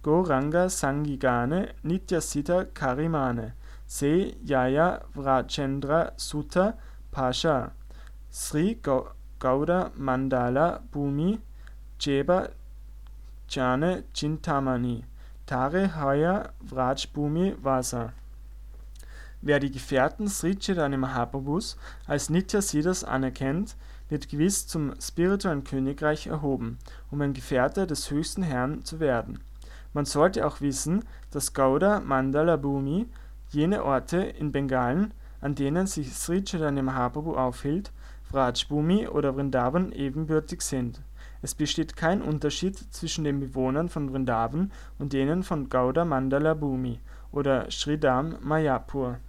Gauranga Sangigane Nityasiddha Karimane Se Yaya Vrajendra Sutta Pasha Sri Gauda Mandala Bhumi Jeba Jane Chintamani Tare Haya Vraj Bhumi Vasa. Wer die Gefährten Sri Chaitanya Mahaprabhus als Nityasiddhas anerkennt, wird gewiss zum spirituellen Königreich erhoben, um ein Gefährte des höchsten Herrn zu werden. Man sollte auch wissen, dass Gauda Mandala Bhumi, jene Orte in Bengalen, an denen sich Sri Chaitanya Mahaprabhu aufhielt, Vraj Bhumi oder Vrindavan ebenbürtig sind. Es besteht kein Unterschied zwischen den Bewohnern von Vrindavan und denen von Gauda Mandala Bhumi oder Sridham Mayapur.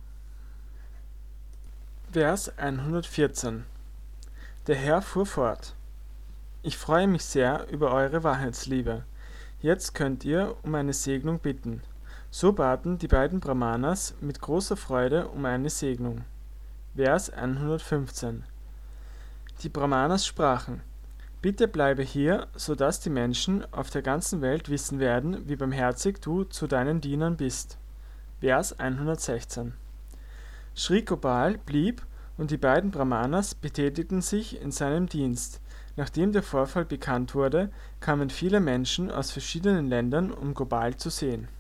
Vers hundertvierzehn. Der Herr fuhr fort: Ich freue mich sehr über eure Wahrheitsliebe. Jetzt könnt ihr um eine Segnung bitten. So baten die beiden Brahmanas mit großer Freude um eine Segnung. Vers hundertfünfzehn. Die Brahmanas sprachen: Bitte bleibe hier, so dass die Menschen auf der ganzen Welt wissen werden, wie barmherzig du zu deinen Dienern bist. Vers hundertsechzehn. Sri Gopal blieb und die beiden Brahmanas betätigten sich in seinem Dienst. Nachdem der Vorfall bekannt wurde, kamen viele Menschen aus verschiedenen Ländern, um Gopal zu sehen.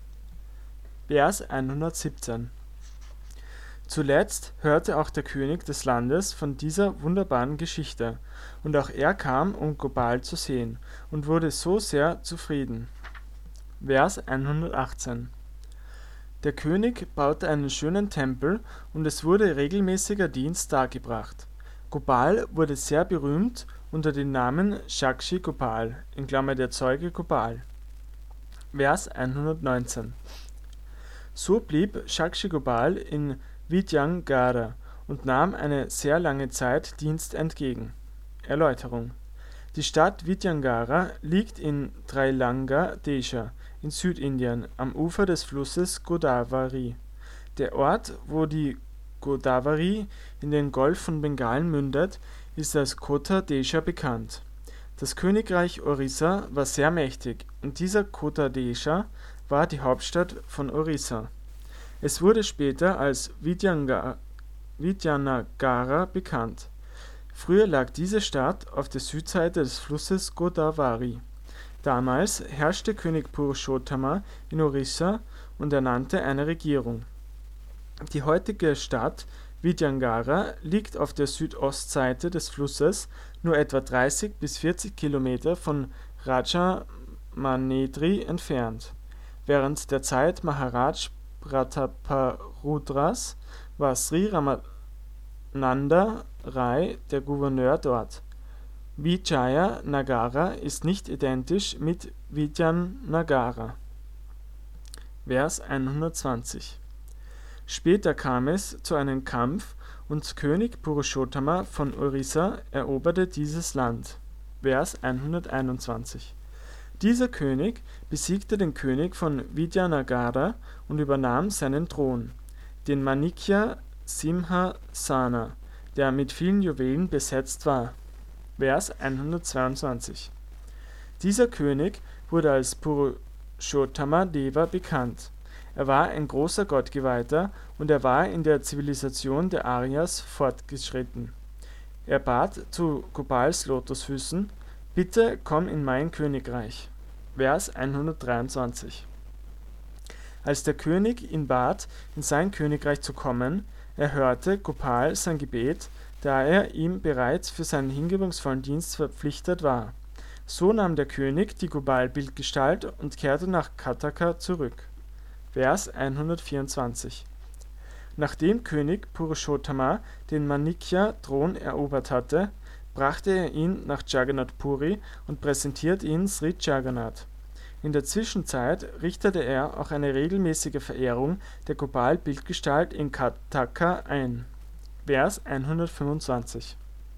Vers hundertsiebzehn. Zuletzt hörte auch der König des Landes von dieser wunderbaren Geschichte, und auch er kam, um Gopal zu sehen, und wurde so sehr zufrieden. Vers hundertachtzehn. Der König baute einen schönen Tempel, und es wurde regelmäßiger Dienst dargebracht. Gopal wurde sehr berühmt unter dem Namen Shakshi Gopal, in Klammer der Zeuge Gopal. Vers hundertneunzehn. So blieb Shakshi Gopal in Vidyangara und nahm eine sehr lange Zeit Dienst entgegen. Erläuterung: Die Stadt Vidyangara liegt in Trailanga Desha in Südindien am Ufer des Flusses Godavari. Der Ort, wo die Godavari in den Golf von Bengalen mündet, ist als Kota Desha bekannt. Das Königreich Orissa war sehr mächtig, und dieser Kota Desha war die Hauptstadt von Orissa. Es wurde später als Vidyanga, Vidyanagara bekannt. Früher lag diese Stadt auf der Südseite des Flusses Godavari. Damals herrschte König Purushottama in Orissa und ernannte eine Regierung. Die heutige Stadt Vidyangara liegt auf der Südostseite des Flusses, nur etwa dreißig bis vierzig Kilometer von Rajamanedri entfernt. Während der Zeit Maharaj Prataparudras war Sri Ramananda Rai der Gouverneur dort. Vijaya Nagara ist nicht identisch mit Vidyanagara. Vers hundertzwanzig. Später kam es zu einem Kampf, und König Purushottama von Orissa eroberte dieses Land. Vers hunderteinundzwanzig. Dieser König besiegte den König von Vidyanagara und übernahm seinen Thron, den Manikya Simhasana, der mit vielen Juwelen besetzt war. Vers hundertzweiundzwanzig. Dieser König wurde als Purushottama Deva bekannt. Er war ein großer Gottgeweihter, und er war in der Zivilisation der Aryas fortgeschritten. Er bat zu Gopals Lotusfüßen: Bitte komm in mein Königreich. Vers hundertdreiundzwanzig. Als der König ihn bat, in sein Königreich zu kommen, erhörte Gopal sein Gebet, da er ihm bereits für seinen hingebungsvollen Dienst verpflichtet war. So nahm der König die Gopal-Bildgestalt und kehrte nach Kataka zurück. Vers hundertvierundzwanzig. Nachdem König Purushottama den Manikya-Thron erobert hatte, brachte er ihn nach Jagannath Puri und präsentierte ihn Sri Jagannath. In der Zwischenzeit richtete er auch eine regelmäßige Verehrung der Gopal-Bildgestalt in Kataka ein. Vers hundertfünfundzwanzig.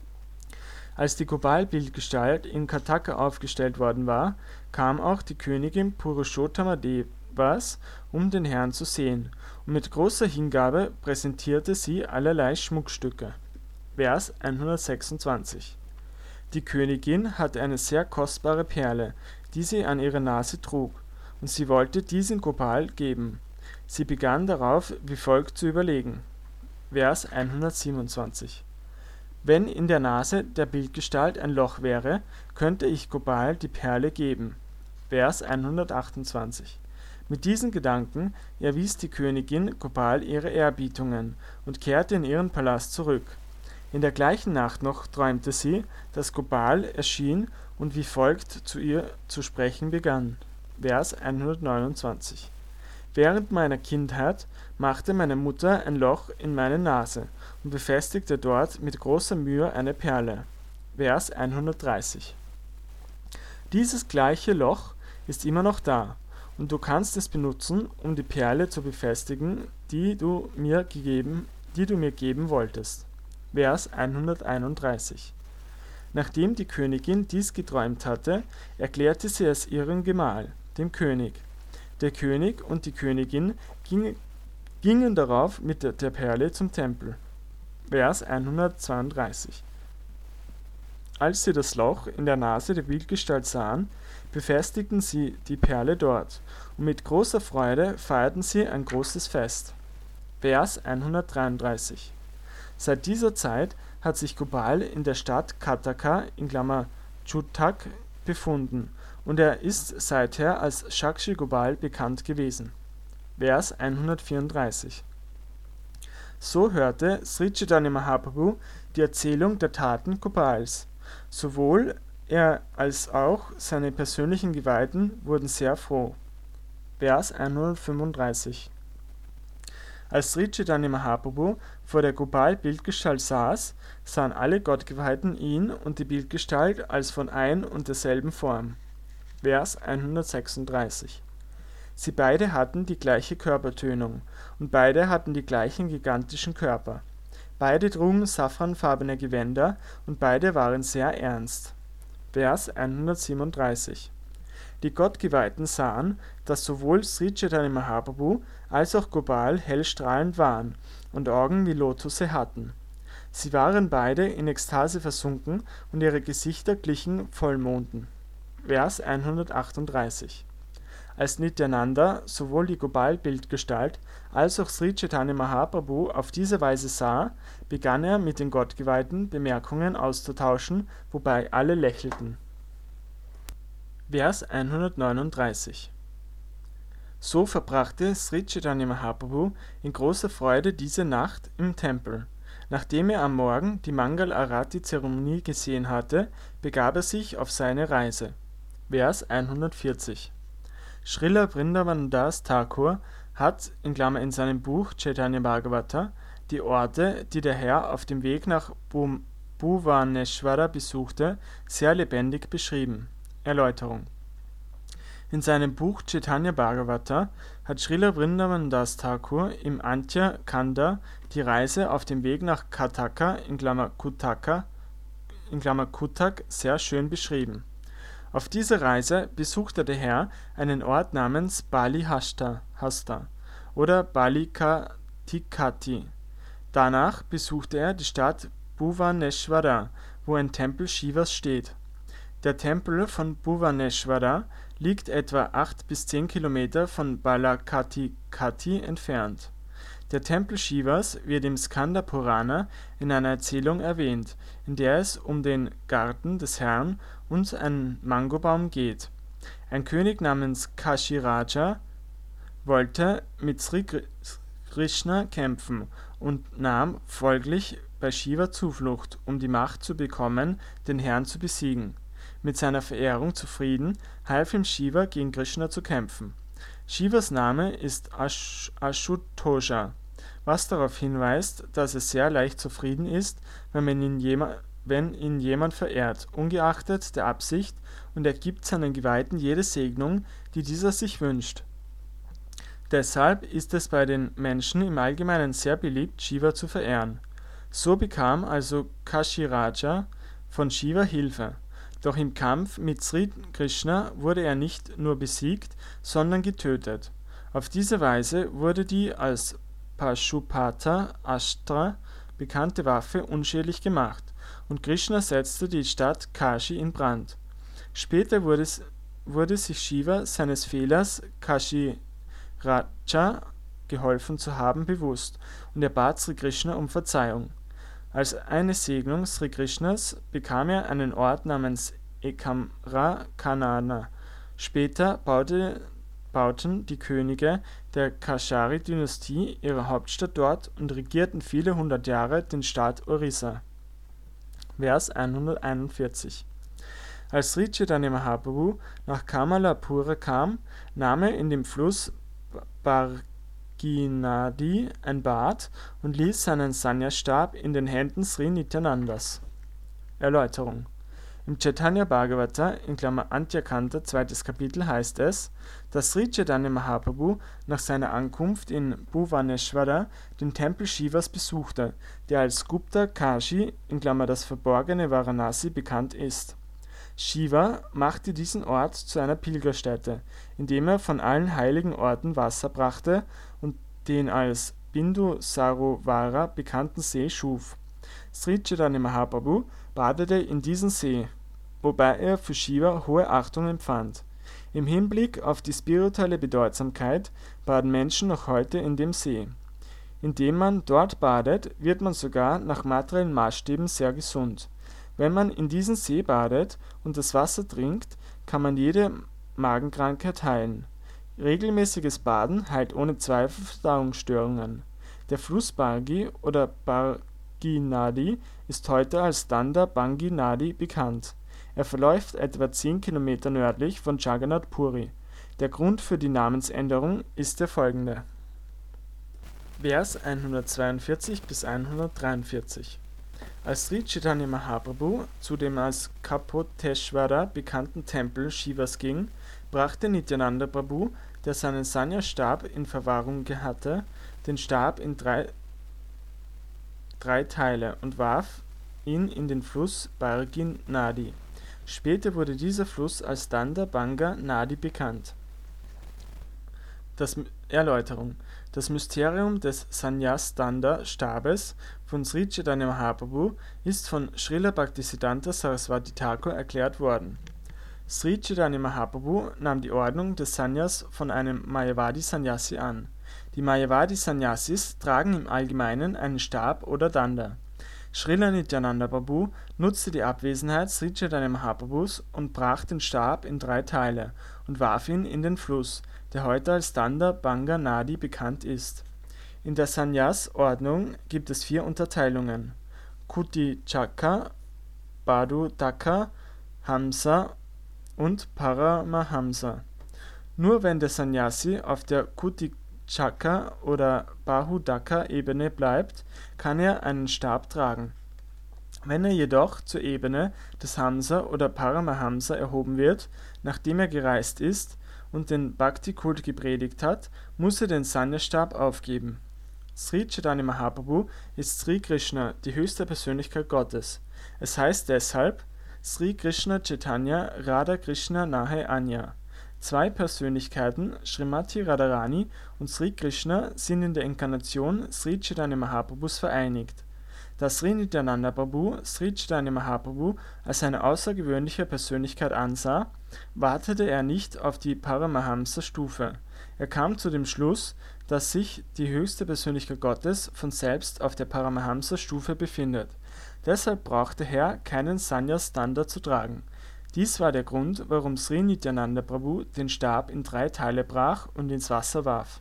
Als die Gopal-Bildgestalt in Kataka aufgestellt worden war, kam auch die Königin Purushottama Devas, um den Herrn zu sehen, und mit großer Hingabe präsentierte sie allerlei Schmuckstücke. Vers hundertsechsundzwanzig. Die Königin hatte eine sehr kostbare Perle, die sie an ihrer Nase trug, und sie wollte diesen Gopal geben. Sie begann darauf wie folgt zu überlegen. Vers hundertsiebenundzwanzig. Wenn in der Nase der Bildgestalt ein Loch wäre, könnte ich Gopal die Perle geben. Vers hundertachtundzwanzig. Mit diesen Gedanken erwies die Königin Gopal ihre Ehrerbietung und kehrte in ihren Palast zurück. In der gleichen Nacht noch träumte sie, dass Gopal erschien und wie folgt zu ihr zu sprechen begann. Vers hundertneunundzwanzig. Während meiner Kindheit machte meine Mutter ein Loch in meine Nase und befestigte dort mit großer Mühe eine Perle. Vers hundertdreißig. Dieses gleiche Loch ist immer noch da, und du kannst es benutzen, um die Perle zu befestigen, die du mir gegeben, die du mir geben wolltest. Vers hunderteinunddreißig. Nachdem die Königin dies geträumt hatte, erklärte sie es ihrem Gemahl, dem König. Der König und die Königin gingen, gingen darauf mit der, der Perle zum Tempel. Vers hundertzweiunddreißig. Als sie das Loch in der Nase der Bildgestalt sahen, befestigten sie die Perle dort, und mit großer Freude feierten sie ein großes Fest. Vers hundertdreiunddreißig. Seit dieser Zeit hat sich Gopal in der Stadt Kataka in Klammer Cuttack befunden, und er ist seither als Sakshi Gopal bekannt gewesen. Vers hundertvierunddreißig. So hörte Sri Chaitanya Mahaprabhu die Erzählung der Taten Gopals. Sowohl er als auch seine persönlichen Geweihten wurden sehr froh. Vers hundertfünfunddreißig. Als Sri Chaitanya Mahaprabhu vor der Gopal-Bildgestalt saß, sahen alle Gottgeweihten ihn und die Bildgestalt als von ein und derselben Form. Vers hundertsechsunddreißig. Sie beide hatten die gleiche Körpertönung und beide hatten die gleichen gigantischen Körper. Beide trugen safranfarbene Gewänder und beide waren sehr ernst. Vers hundertsiebenunddreißig. Die Gottgeweihten sahen, dass sowohl Sri Chaitanya Mahaprabhu als auch Gopal hellstrahlend waren und Augen wie Lotusse hatten. Sie waren beide in Ekstase versunken und ihre Gesichter glichen Vollmonden. Vers hundertachtunddreißig. Als Nityananda sowohl die Gopal-Bildgestalt als auch Sri Chaitanya Mahaprabhu auf diese Weise sah, begann er mit den Gottgeweihten Bemerkungen auszutauschen, wobei alle lächelten. Vers hundertneununddreißig. So verbrachte Sri Chaitanya Mahaprabhu in großer Freude diese Nacht im Tempel. Nachdem er am Morgen die Mangal-Arati-Zeremonie gesehen hatte, begab er sich auf seine Reise. Vers hundertvierzig. Srila Vrindavan Das Thakur hat in Klammer in seinem Buch Chaitanya Bhagavata die Orte, die der Herr auf dem Weg nach Bhuvaneshwara besuchte, sehr lebendig beschrieben. Erläuterung. In seinem Buch Chaitanya Bhagavata hat Srila Vrindavan Das Thakur im Antya Kanda die Reise auf dem Weg nach Kataka in Klammer Cuttack in Klammer Cuttack sehr schön beschrieben. Auf dieser Reise besuchte der Herr einen Ort namens Balihasta Hasta oder Balikatikati. Danach besuchte er die Stadt Bhuvaneshwara, wo ein Tempel Shivas steht. Der Tempel von Bhuvaneshwara liegt etwa acht bis zehn Kilometer von Balakatikati entfernt. Der Tempel Shivas wird im Skanda Purana in einer Erzählung erwähnt, in der es um den Garten des Herrn und einen Mangobaum geht. Ein König namens Kashiraja wollte mit Sri Krishna kämpfen und nahm folglich bei Shiva Zuflucht, um die Macht zu bekommen, den Herrn zu besiegen. Mit seiner Verehrung zufrieden, half ihm Shiva gegen Krishna zu kämpfen. Shivas Name ist Ash Ashutosha, was darauf hinweist, dass es sehr leicht zufrieden ist, wenn, man ihn, jema wenn ihn jemand verehrt, ungeachtet der Absicht, und er gibt seinen Geweihten jede Segnung, die dieser sich wünscht. Deshalb ist es bei den Menschen im Allgemeinen sehr beliebt, Shiva zu verehren. So bekam also Kashiraja von Shiva Hilfe. Doch im Kampf mit Sri Krishna wurde er nicht nur besiegt, sondern getötet. Auf diese Weise wurde die als Pashupata Astra bekannte Waffe unschädlich gemacht und Krishna setzte die Stadt Kashi in Brand. Später wurde, wurde sich Shiva seines Fehlers Kashiraja geholfen zu haben bewusst und er bat Sri Krishna um Verzeihung. Als eine Segnung Sri Krishnas bekam er einen Ort namens Ekamra Kanana. Später baute, bauten die Könige der Kashari-Dynastie ihre Hauptstadt dort und regierten viele hundert Jahre den Staat Orissa. Vers hunderteinundvierzig. Als Sri Chaitanya Mahaprabhu nach Kamalapura kam, nahm er in dem Fluss Bhargi ein Bad und ließ seinen Sannyas-Stab in den Händen Sri Nityanandas. Erläuterung. Im Chaitanya Bhagavata in Klammer Antya-Kanta, zweites Kapitel, heißt es, dass Sri Chaitanya Mahaprabhu nach seiner Ankunft in Bhuvaneshwara den Tempel Shivas besuchte, der als Gupta Kashi in Klammer das verborgene Varanasi bekannt ist. Shiva machte diesen Ort zu einer Pilgerstätte, indem er von allen heiligen Orten Wasser brachte und den als Bindu Sarovara bekannten See schuf. Sri Chaitanya Mahaprabhu badete in diesen See, wobei er für Shiva hohe Achtung empfand. Im Hinblick auf die spirituelle Bedeutsamkeit baden Menschen noch heute in dem See. Indem man dort badet, wird man sogar nach materiellen Maßstäben sehr gesund. Wenn man in diesen See badet und das Wasser trinkt, kann man jede Magenkrankheit heilen. Regelmäßiges Baden heilt ohne Zweifel Verdauungsstörungen. Der Fluss Bhargi oder Bhargi Nadi ist heute als Danda Bhangi Nadi bekannt. Er verläuft etwa zehn Kilometer nördlich von Jagannath Puri. Der Grund für die Namensänderung ist der folgende. Vers hundertzweiundvierzig bis hundertdreiundvierzig. Als Sri Chaitanya Mahaprabhu zu dem als Kapoteshwara bekannten Tempel Shivas ging, brachte Nityananda Prabhu, der seinen Sannyas-Stab in Verwahrung hatte, den Stab in drei, drei Teile und warf ihn in den Fluss Bhargi Nadi. Später wurde dieser Fluss als Danda Bhanga Nadi bekannt. Das Erläuterung. Das Mysterium des Sannyas-Danda-Stabes von Sri Chaitanya Mahaprabhu ist von Srila Bhaktisiddhanta Saraswati Thakur erklärt worden. Sri Chaitanya Mahaprabhu nahm die Ordnung des Sannyas von einem Mayavadi-Sannyasi an. Die Mayavadi-Sannyasis tragen im Allgemeinen einen Stab oder Danda. Srila Nityananda Prabhu nutzte die Abwesenheit Sri Chaitanya Mahaprabhus und brach den Stab in drei Teile und warf ihn in den Fluss, der heute als Danda Bhanga Nadi bekannt ist. In der Sannyas-Ordnung gibt es vier Unterteilungen: Kuti-Chaka, Badutaka, Hamsa und Paramahamsa. Nur wenn der Sannyasi auf der Kuti-Chaka oder Bahudaka-Ebene bleibt, kann er einen Stab tragen. Wenn er jedoch zur Ebene des Hamsa oder Paramahamsa erhoben wird, nachdem er gereist ist und den Bhakti-Kult gepredigt hat, muss er den Sannyas-Stab aufgeben. Sri Chaitanya Mahaprabhu ist Sri Krishna, die höchste Persönlichkeit Gottes. Es heißt deshalb Sri Krishna Chaitanya Radha Krishna Nahe Anya. Zwei Persönlichkeiten, Srimati Radharani und Sri Krishna, sind in der Inkarnation Sri Chaitanya Mahaprabhus vereinigt. Da Sri Nityananda Prabhu Sri Chaitanya Mahaprabhu als eine außergewöhnliche Persönlichkeit ansah, wartete er nicht auf die Paramahamsa-Stufe. Er kam zu dem Schluss, dass sich die höchste Persönlichkeit Gottes von selbst auf der Paramahamsa-Stufe befindet. Deshalb brauchte er keinen Sannyas-Danda zu tragen. Dies war der Grund, warum Sri Nityananda Prabhu den Stab in drei Teile brach und ins Wasser warf.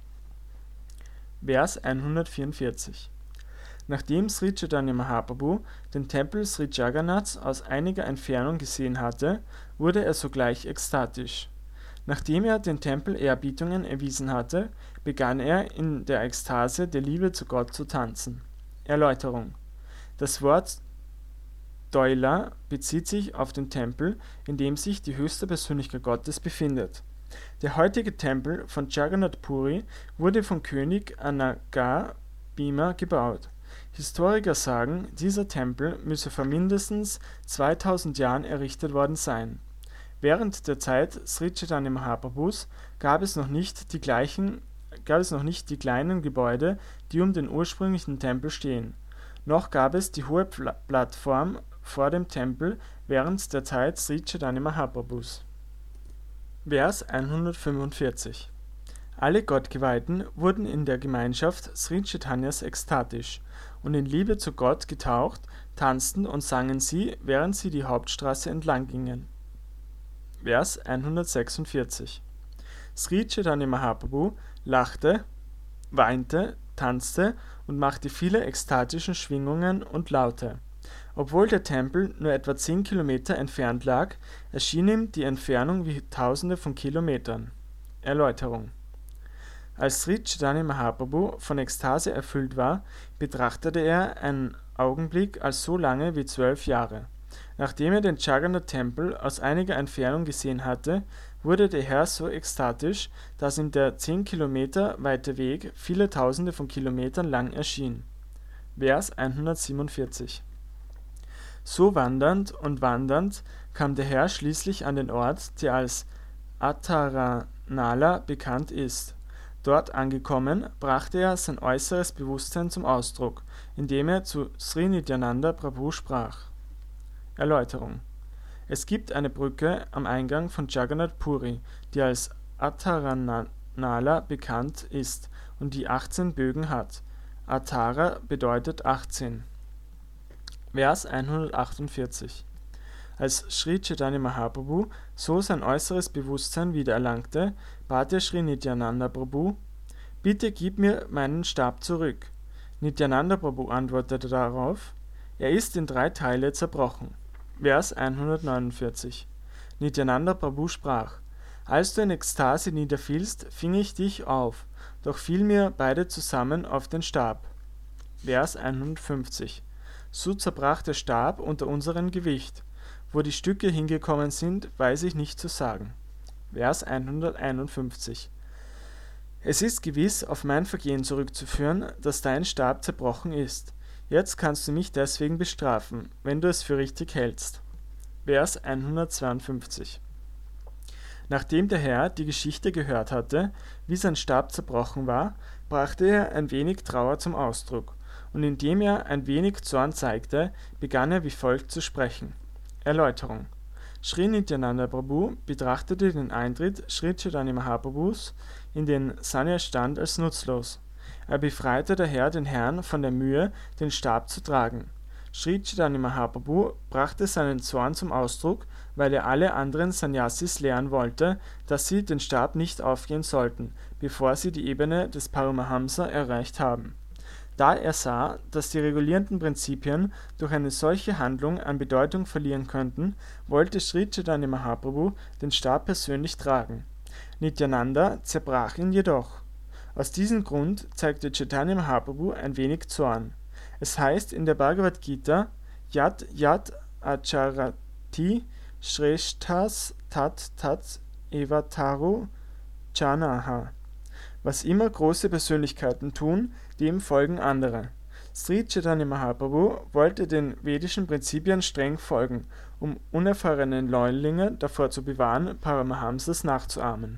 Vers hundertvierundvierzig. Nachdem Sri Chaitanya Mahaprabhu den Tempel Sri Jagannaths aus einiger Entfernung gesehen hatte, wurde er sogleich ekstatisch. Nachdem er den Tempel Ehrbietungen erwiesen hatte, begann er in der Ekstase der Liebe zu Gott zu tanzen. Erläuterung. Das Wort Doila bezieht sich auf den Tempel, in dem sich die höchste Persönlichkeit Gottes befindet. Der heutige Tempel von Jagannath Puri wurde von König Anaga Bhima gebaut. Historiker sagen, dieser Tempel müsse vor mindestens zweitausend Jahren errichtet worden sein. Während der Zeit Sri Chaitanya Mahaprabhus gab es noch nicht die gleichen, gab es noch nicht die kleinen Gebäude, die um den ursprünglichen Tempel stehen. Noch gab es die hohe Pla- Plattform vor dem Tempel während der Zeit Sri Chaitanya Mahaprabhus. Vers hundertfünfundvierzig. Alle Gottgeweihten wurden in der Gemeinschaft Sri Chaitanyas ekstatisch und in Liebe zu Gott getaucht, tanzten und sangen sie, während sie die Hauptstraße entlang gingen. Vers hundertsechsundvierzig. Sri Chaitanya Mahaprabhu lachte, weinte, tanzte und machte viele ekstatische Schwingungen und Laute. Obwohl der Tempel nur etwa zehn Kilometer entfernt lag, erschien ihm die Entfernung wie Tausende von Kilometern. Erläuterung: Als Sri Chaitanya Mahaprabhu von Ekstase erfüllt war, betrachtete er einen Augenblick als so lange wie zwölf Jahre. Nachdem er den Jagannath-Tempel aus einiger Entfernung gesehen hatte, wurde der Herr so ekstatisch, dass ihm der zehn Kilometer weite Weg viele Tausende von Kilometern lang erschien. Vers hundertsiebenundvierzig. So wandernd und wandernd kam der Herr schließlich an den Ort, der als Attaranala bekannt ist. Dort angekommen, brachte er sein äußeres Bewusstsein zum Ausdruck, indem er zu Sri Nityananda Prabhu sprach. Erläuterung: Es gibt eine Brücke am Eingang von Jagannath Puri, die als Attaranala bekannt ist und die achtzehn Bögen hat. Attara bedeutet achtzehn. Vers hundertachtundvierzig. Als Sri Chaitanya Mahaprabhu so sein äußeres Bewusstsein wiedererlangte, bat er Sri Nityananda Prabhu: Bitte gib mir meinen Stab zurück. Nityananda Prabhu antwortete darauf: Er ist in drei Teile zerbrochen. Vers hundertneunundvierzig. Nityananda Prabhu sprach: Als du in Ekstase niederfielst, fing ich dich auf, doch fiel mir beide zusammen auf den Stab. Vers hundertfünfzig. So zerbrach der Stab unter unserem Gewicht. Wo die Stücke hingekommen sind, weiß ich nicht zu sagen. Vers hunderteinundfünfzig. Es ist gewiss auf mein Vergehen zurückzuführen, dass dein Stab zerbrochen ist. Jetzt kannst du mich deswegen bestrafen, wenn du es für richtig hältst. Vers hundertzweiundfünfzig. Nachdem der Herr die Geschichte gehört hatte, wie sein Stab zerbrochen war, brachte er ein wenig Trauer zum Ausdruck, und indem er ein wenig Zorn zeigte, begann er wie folgt zu sprechen. Erläuterung: Sri Nityananda Prabhu betrachtete den Eintritt Sri Chaitanya Mahaprabhus in den Sanya-Stand als nutzlos. Er befreite daher den Herrn von der Mühe, den Stab zu tragen. Sri Chaitanya Mahaprabhu brachte seinen Zorn zum Ausdruck, weil er alle anderen Sannyasis lehren wollte, dass sie den Stab nicht aufgehen sollten, bevor sie die Ebene des Paramahamsa erreicht haben. Da er sah, dass die regulierenden Prinzipien durch eine solche Handlung an Bedeutung verlieren könnten, wollte Sri Chaitanya Mahaprabhu den Stab persönlich tragen. Nityananda zerbrach ihn jedoch. Aus diesem Grund zeigte Chaitanya Mahaprabhu ein wenig Zorn. Es heißt in der Bhagavad Gita: Yat yat acharati shreshthas tat tat evataru janaha. Was immer große Persönlichkeiten tun, dem folgen andere. Sri Chaitanya Mahaprabhu wollte den vedischen Prinzipien streng folgen, um unerfahrene Neulinge davor zu bewahren, Paramahamsas nachzuahmen.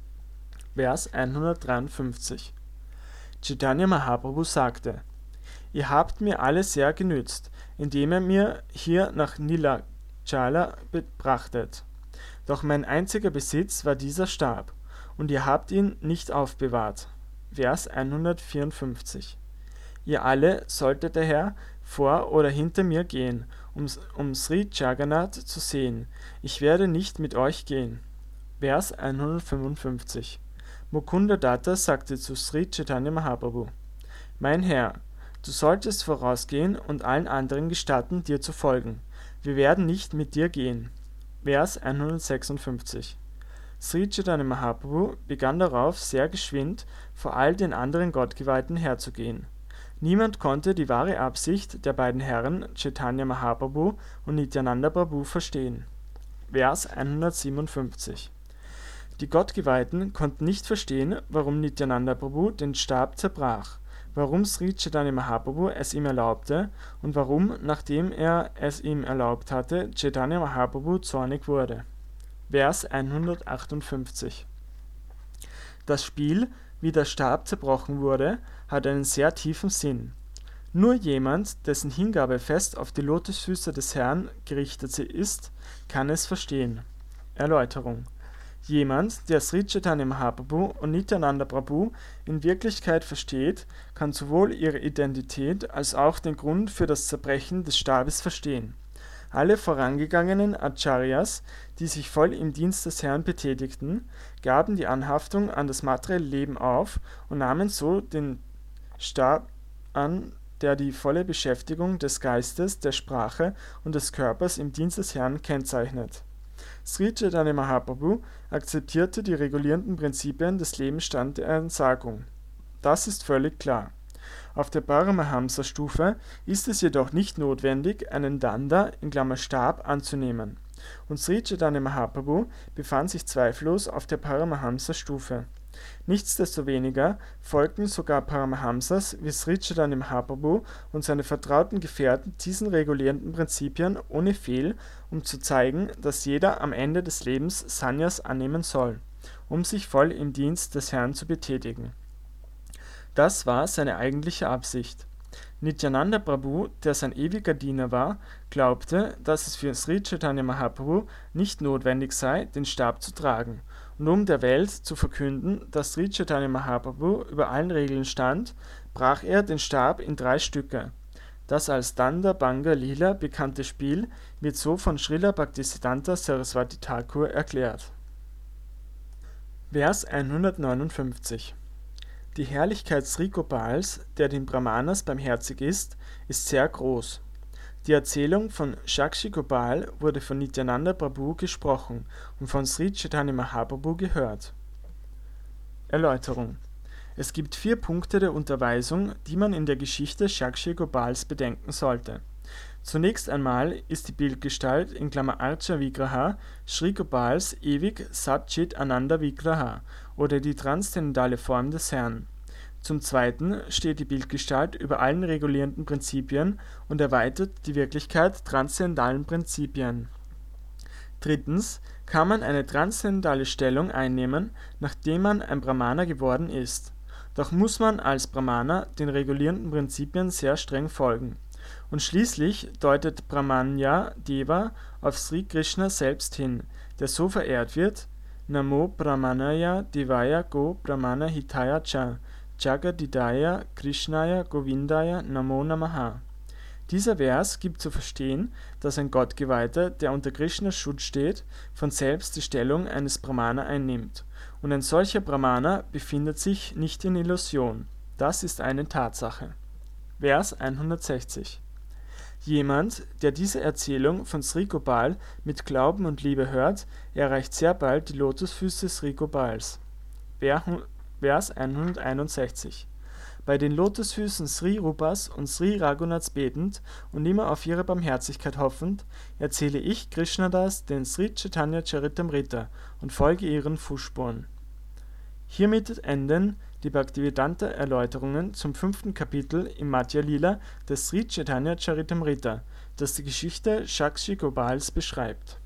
Vers hundertdreiundfünfzig. Chaitanya Mahaprabhu sagte: Ihr habt mir alle sehr genützt, indem ihr mir hier nach Nilachala brachtet. Doch mein einziger Besitz war dieser Stab, und ihr habt ihn nicht aufbewahrt. Vers hundertvierundfünfzig. Ihr alle solltet daher vor oder hinter mir gehen, um, um Sri Jagannath zu sehen. Ich werde nicht mit euch gehen. Vers hundertfünfundfünfzig. Mukunda Datta sagte zu Sri Chaitanya Mahaprabhu: Mein Herr, du solltest vorausgehen und allen anderen gestatten, dir zu folgen. Wir werden nicht mit dir gehen. Vers hundertsechsundfünfzig. Sri Chaitanya Mahaprabhu begann darauf sehr geschwind vor all den anderen Gottgeweihten herzugehen. Niemand konnte die wahre Absicht der beiden Herren Chaitanya Mahaprabhu und Nityananda Prabhu verstehen. Vers hundertsiebenundfünfzig. Die Gottgeweihten konnten nicht verstehen, warum Nityananda Prabhu den Stab zerbrach, warum Sri Chaitanya Mahaprabhu es ihm erlaubte und warum, nachdem er es ihm erlaubt hatte, Chaitanya Mahaprabhu zornig wurde. Vers hundertachtundfünfzig. Das Spiel, wie der Stab zerbrochen wurde, hat einen sehr tiefen Sinn. Nur jemand, dessen Hingabe fest auf die Lotusfüße des Herrn gerichtet ist, kann es verstehen. Erläuterung: Jemand, der Sri Chaitanya Mahaprabhu und Nityananda Prabhu in Wirklichkeit versteht, kann sowohl ihre Identität als auch den Grund für das Zerbrechen des Stabes verstehen. Alle vorangegangenen Acharyas, die sich voll im Dienst des Herrn betätigten, gaben die Anhaftung an das materielle Leben auf und nahmen so den Stab an, der die volle Beschäftigung des Geistes, der Sprache und des Körpers im Dienst des Herrn kennzeichnet. Sri Chaitanya Mahaprabhu akzeptierte die regulierenden Prinzipien des Lebensstands der Entsagung. Das ist völlig klar. Auf der Paramahamsa-Stufe ist es jedoch nicht notwendig, einen Danda in Klammer Stab anzunehmen. Und Sri Chaitanya Mahaprabhu befand sich zweifellos auf der Paramahamsa-Stufe. Nichtsdestoweniger folgten sogar Paramahamsas wie Sri Chaitanya Mahaprabhu und seine vertrauten Gefährten diesen regulierenden Prinzipien ohne Fehl, um zu zeigen, dass jeder am Ende des Lebens Sannyas annehmen soll, um sich voll im Dienst des Herrn zu betätigen. Das war seine eigentliche Absicht. Nityananda Prabhu, der sein ewiger Diener war, glaubte, dass es für Sri Chaitanya Mahaprabhu nicht notwendig sei, den Stab zu tragen, und um der Welt zu verkünden, dass Sri Chaitanya Mahaprabhu über allen Regeln stand, brach er den Stab in drei Stücke. Das als Danda Bhanga Lila bekannte Spiel wird so von Srila Bhaktisiddhanta Saraswati Thakur erklärt. Vers hundertneunundfünfzig. Die Herrlichkeit Sri Gopals, der den Brahmanas barmherzig ist, ist sehr groß. Die Erzählung von Shakshi Gopal wurde von Nityananda Prabhu gesprochen und von Sri Chaitanya Mahaprabhu gehört. Erläuterung. Es gibt vier Punkte der Unterweisung, die man in der Geschichte Shakshi Gopals bedenken sollte. Zunächst einmal ist die Bildgestalt in Klammer Archa Vigraha Sri Gopals ewig Sat Chit Ananda Vigraha oder die transzendentale Form des Herrn. Zum Zweiten steht die Bildgestalt über allen regulierenden Prinzipien und erweitert die Wirklichkeit transzendentalen Prinzipien. Drittens kann man eine transzendentale Stellung einnehmen, nachdem man ein Brahmana geworden ist. Doch muss man als Brahmana den regulierenden Prinzipien sehr streng folgen. Und schließlich deutet Brahmanya Deva auf Sri Krishna selbst hin, der so verehrt wird: Namo Brahmanaya Devaya Go Brahmana Hitaya Cha Jagadidaya Krishnaya Govindaya Namo Namaha. Dieser Vers gibt zu verstehen, dass ein Gottgeweihter, der unter Krishnas Schutz steht, von selbst die Stellung eines Brahmana einnimmt. Und ein solcher Brahmana befindet sich nicht in Illusion. Das ist eine Tatsache. Vers hundertsechzig. Jemand, der diese Erzählung von Sri Gopal mit Glauben und Liebe hört, erreicht sehr bald die Lotusfüße Sri Gopals. Vers hunderteinundsechzig. Bei den Lotusfüßen Sri Rupas und Sri Raghunaths betend und immer auf ihre Barmherzigkeit hoffend, erzähle ich Krishnadas den Sri Chaitanya Charitamrita und folge ihren Fußspuren. Hiermit enden die Bhaktivedanta Erläuterungen zum fünften Kapitel im Madhya Lila des Sri Chaitanya Charitamrita, das die Geschichte Shakshi Gopals beschreibt.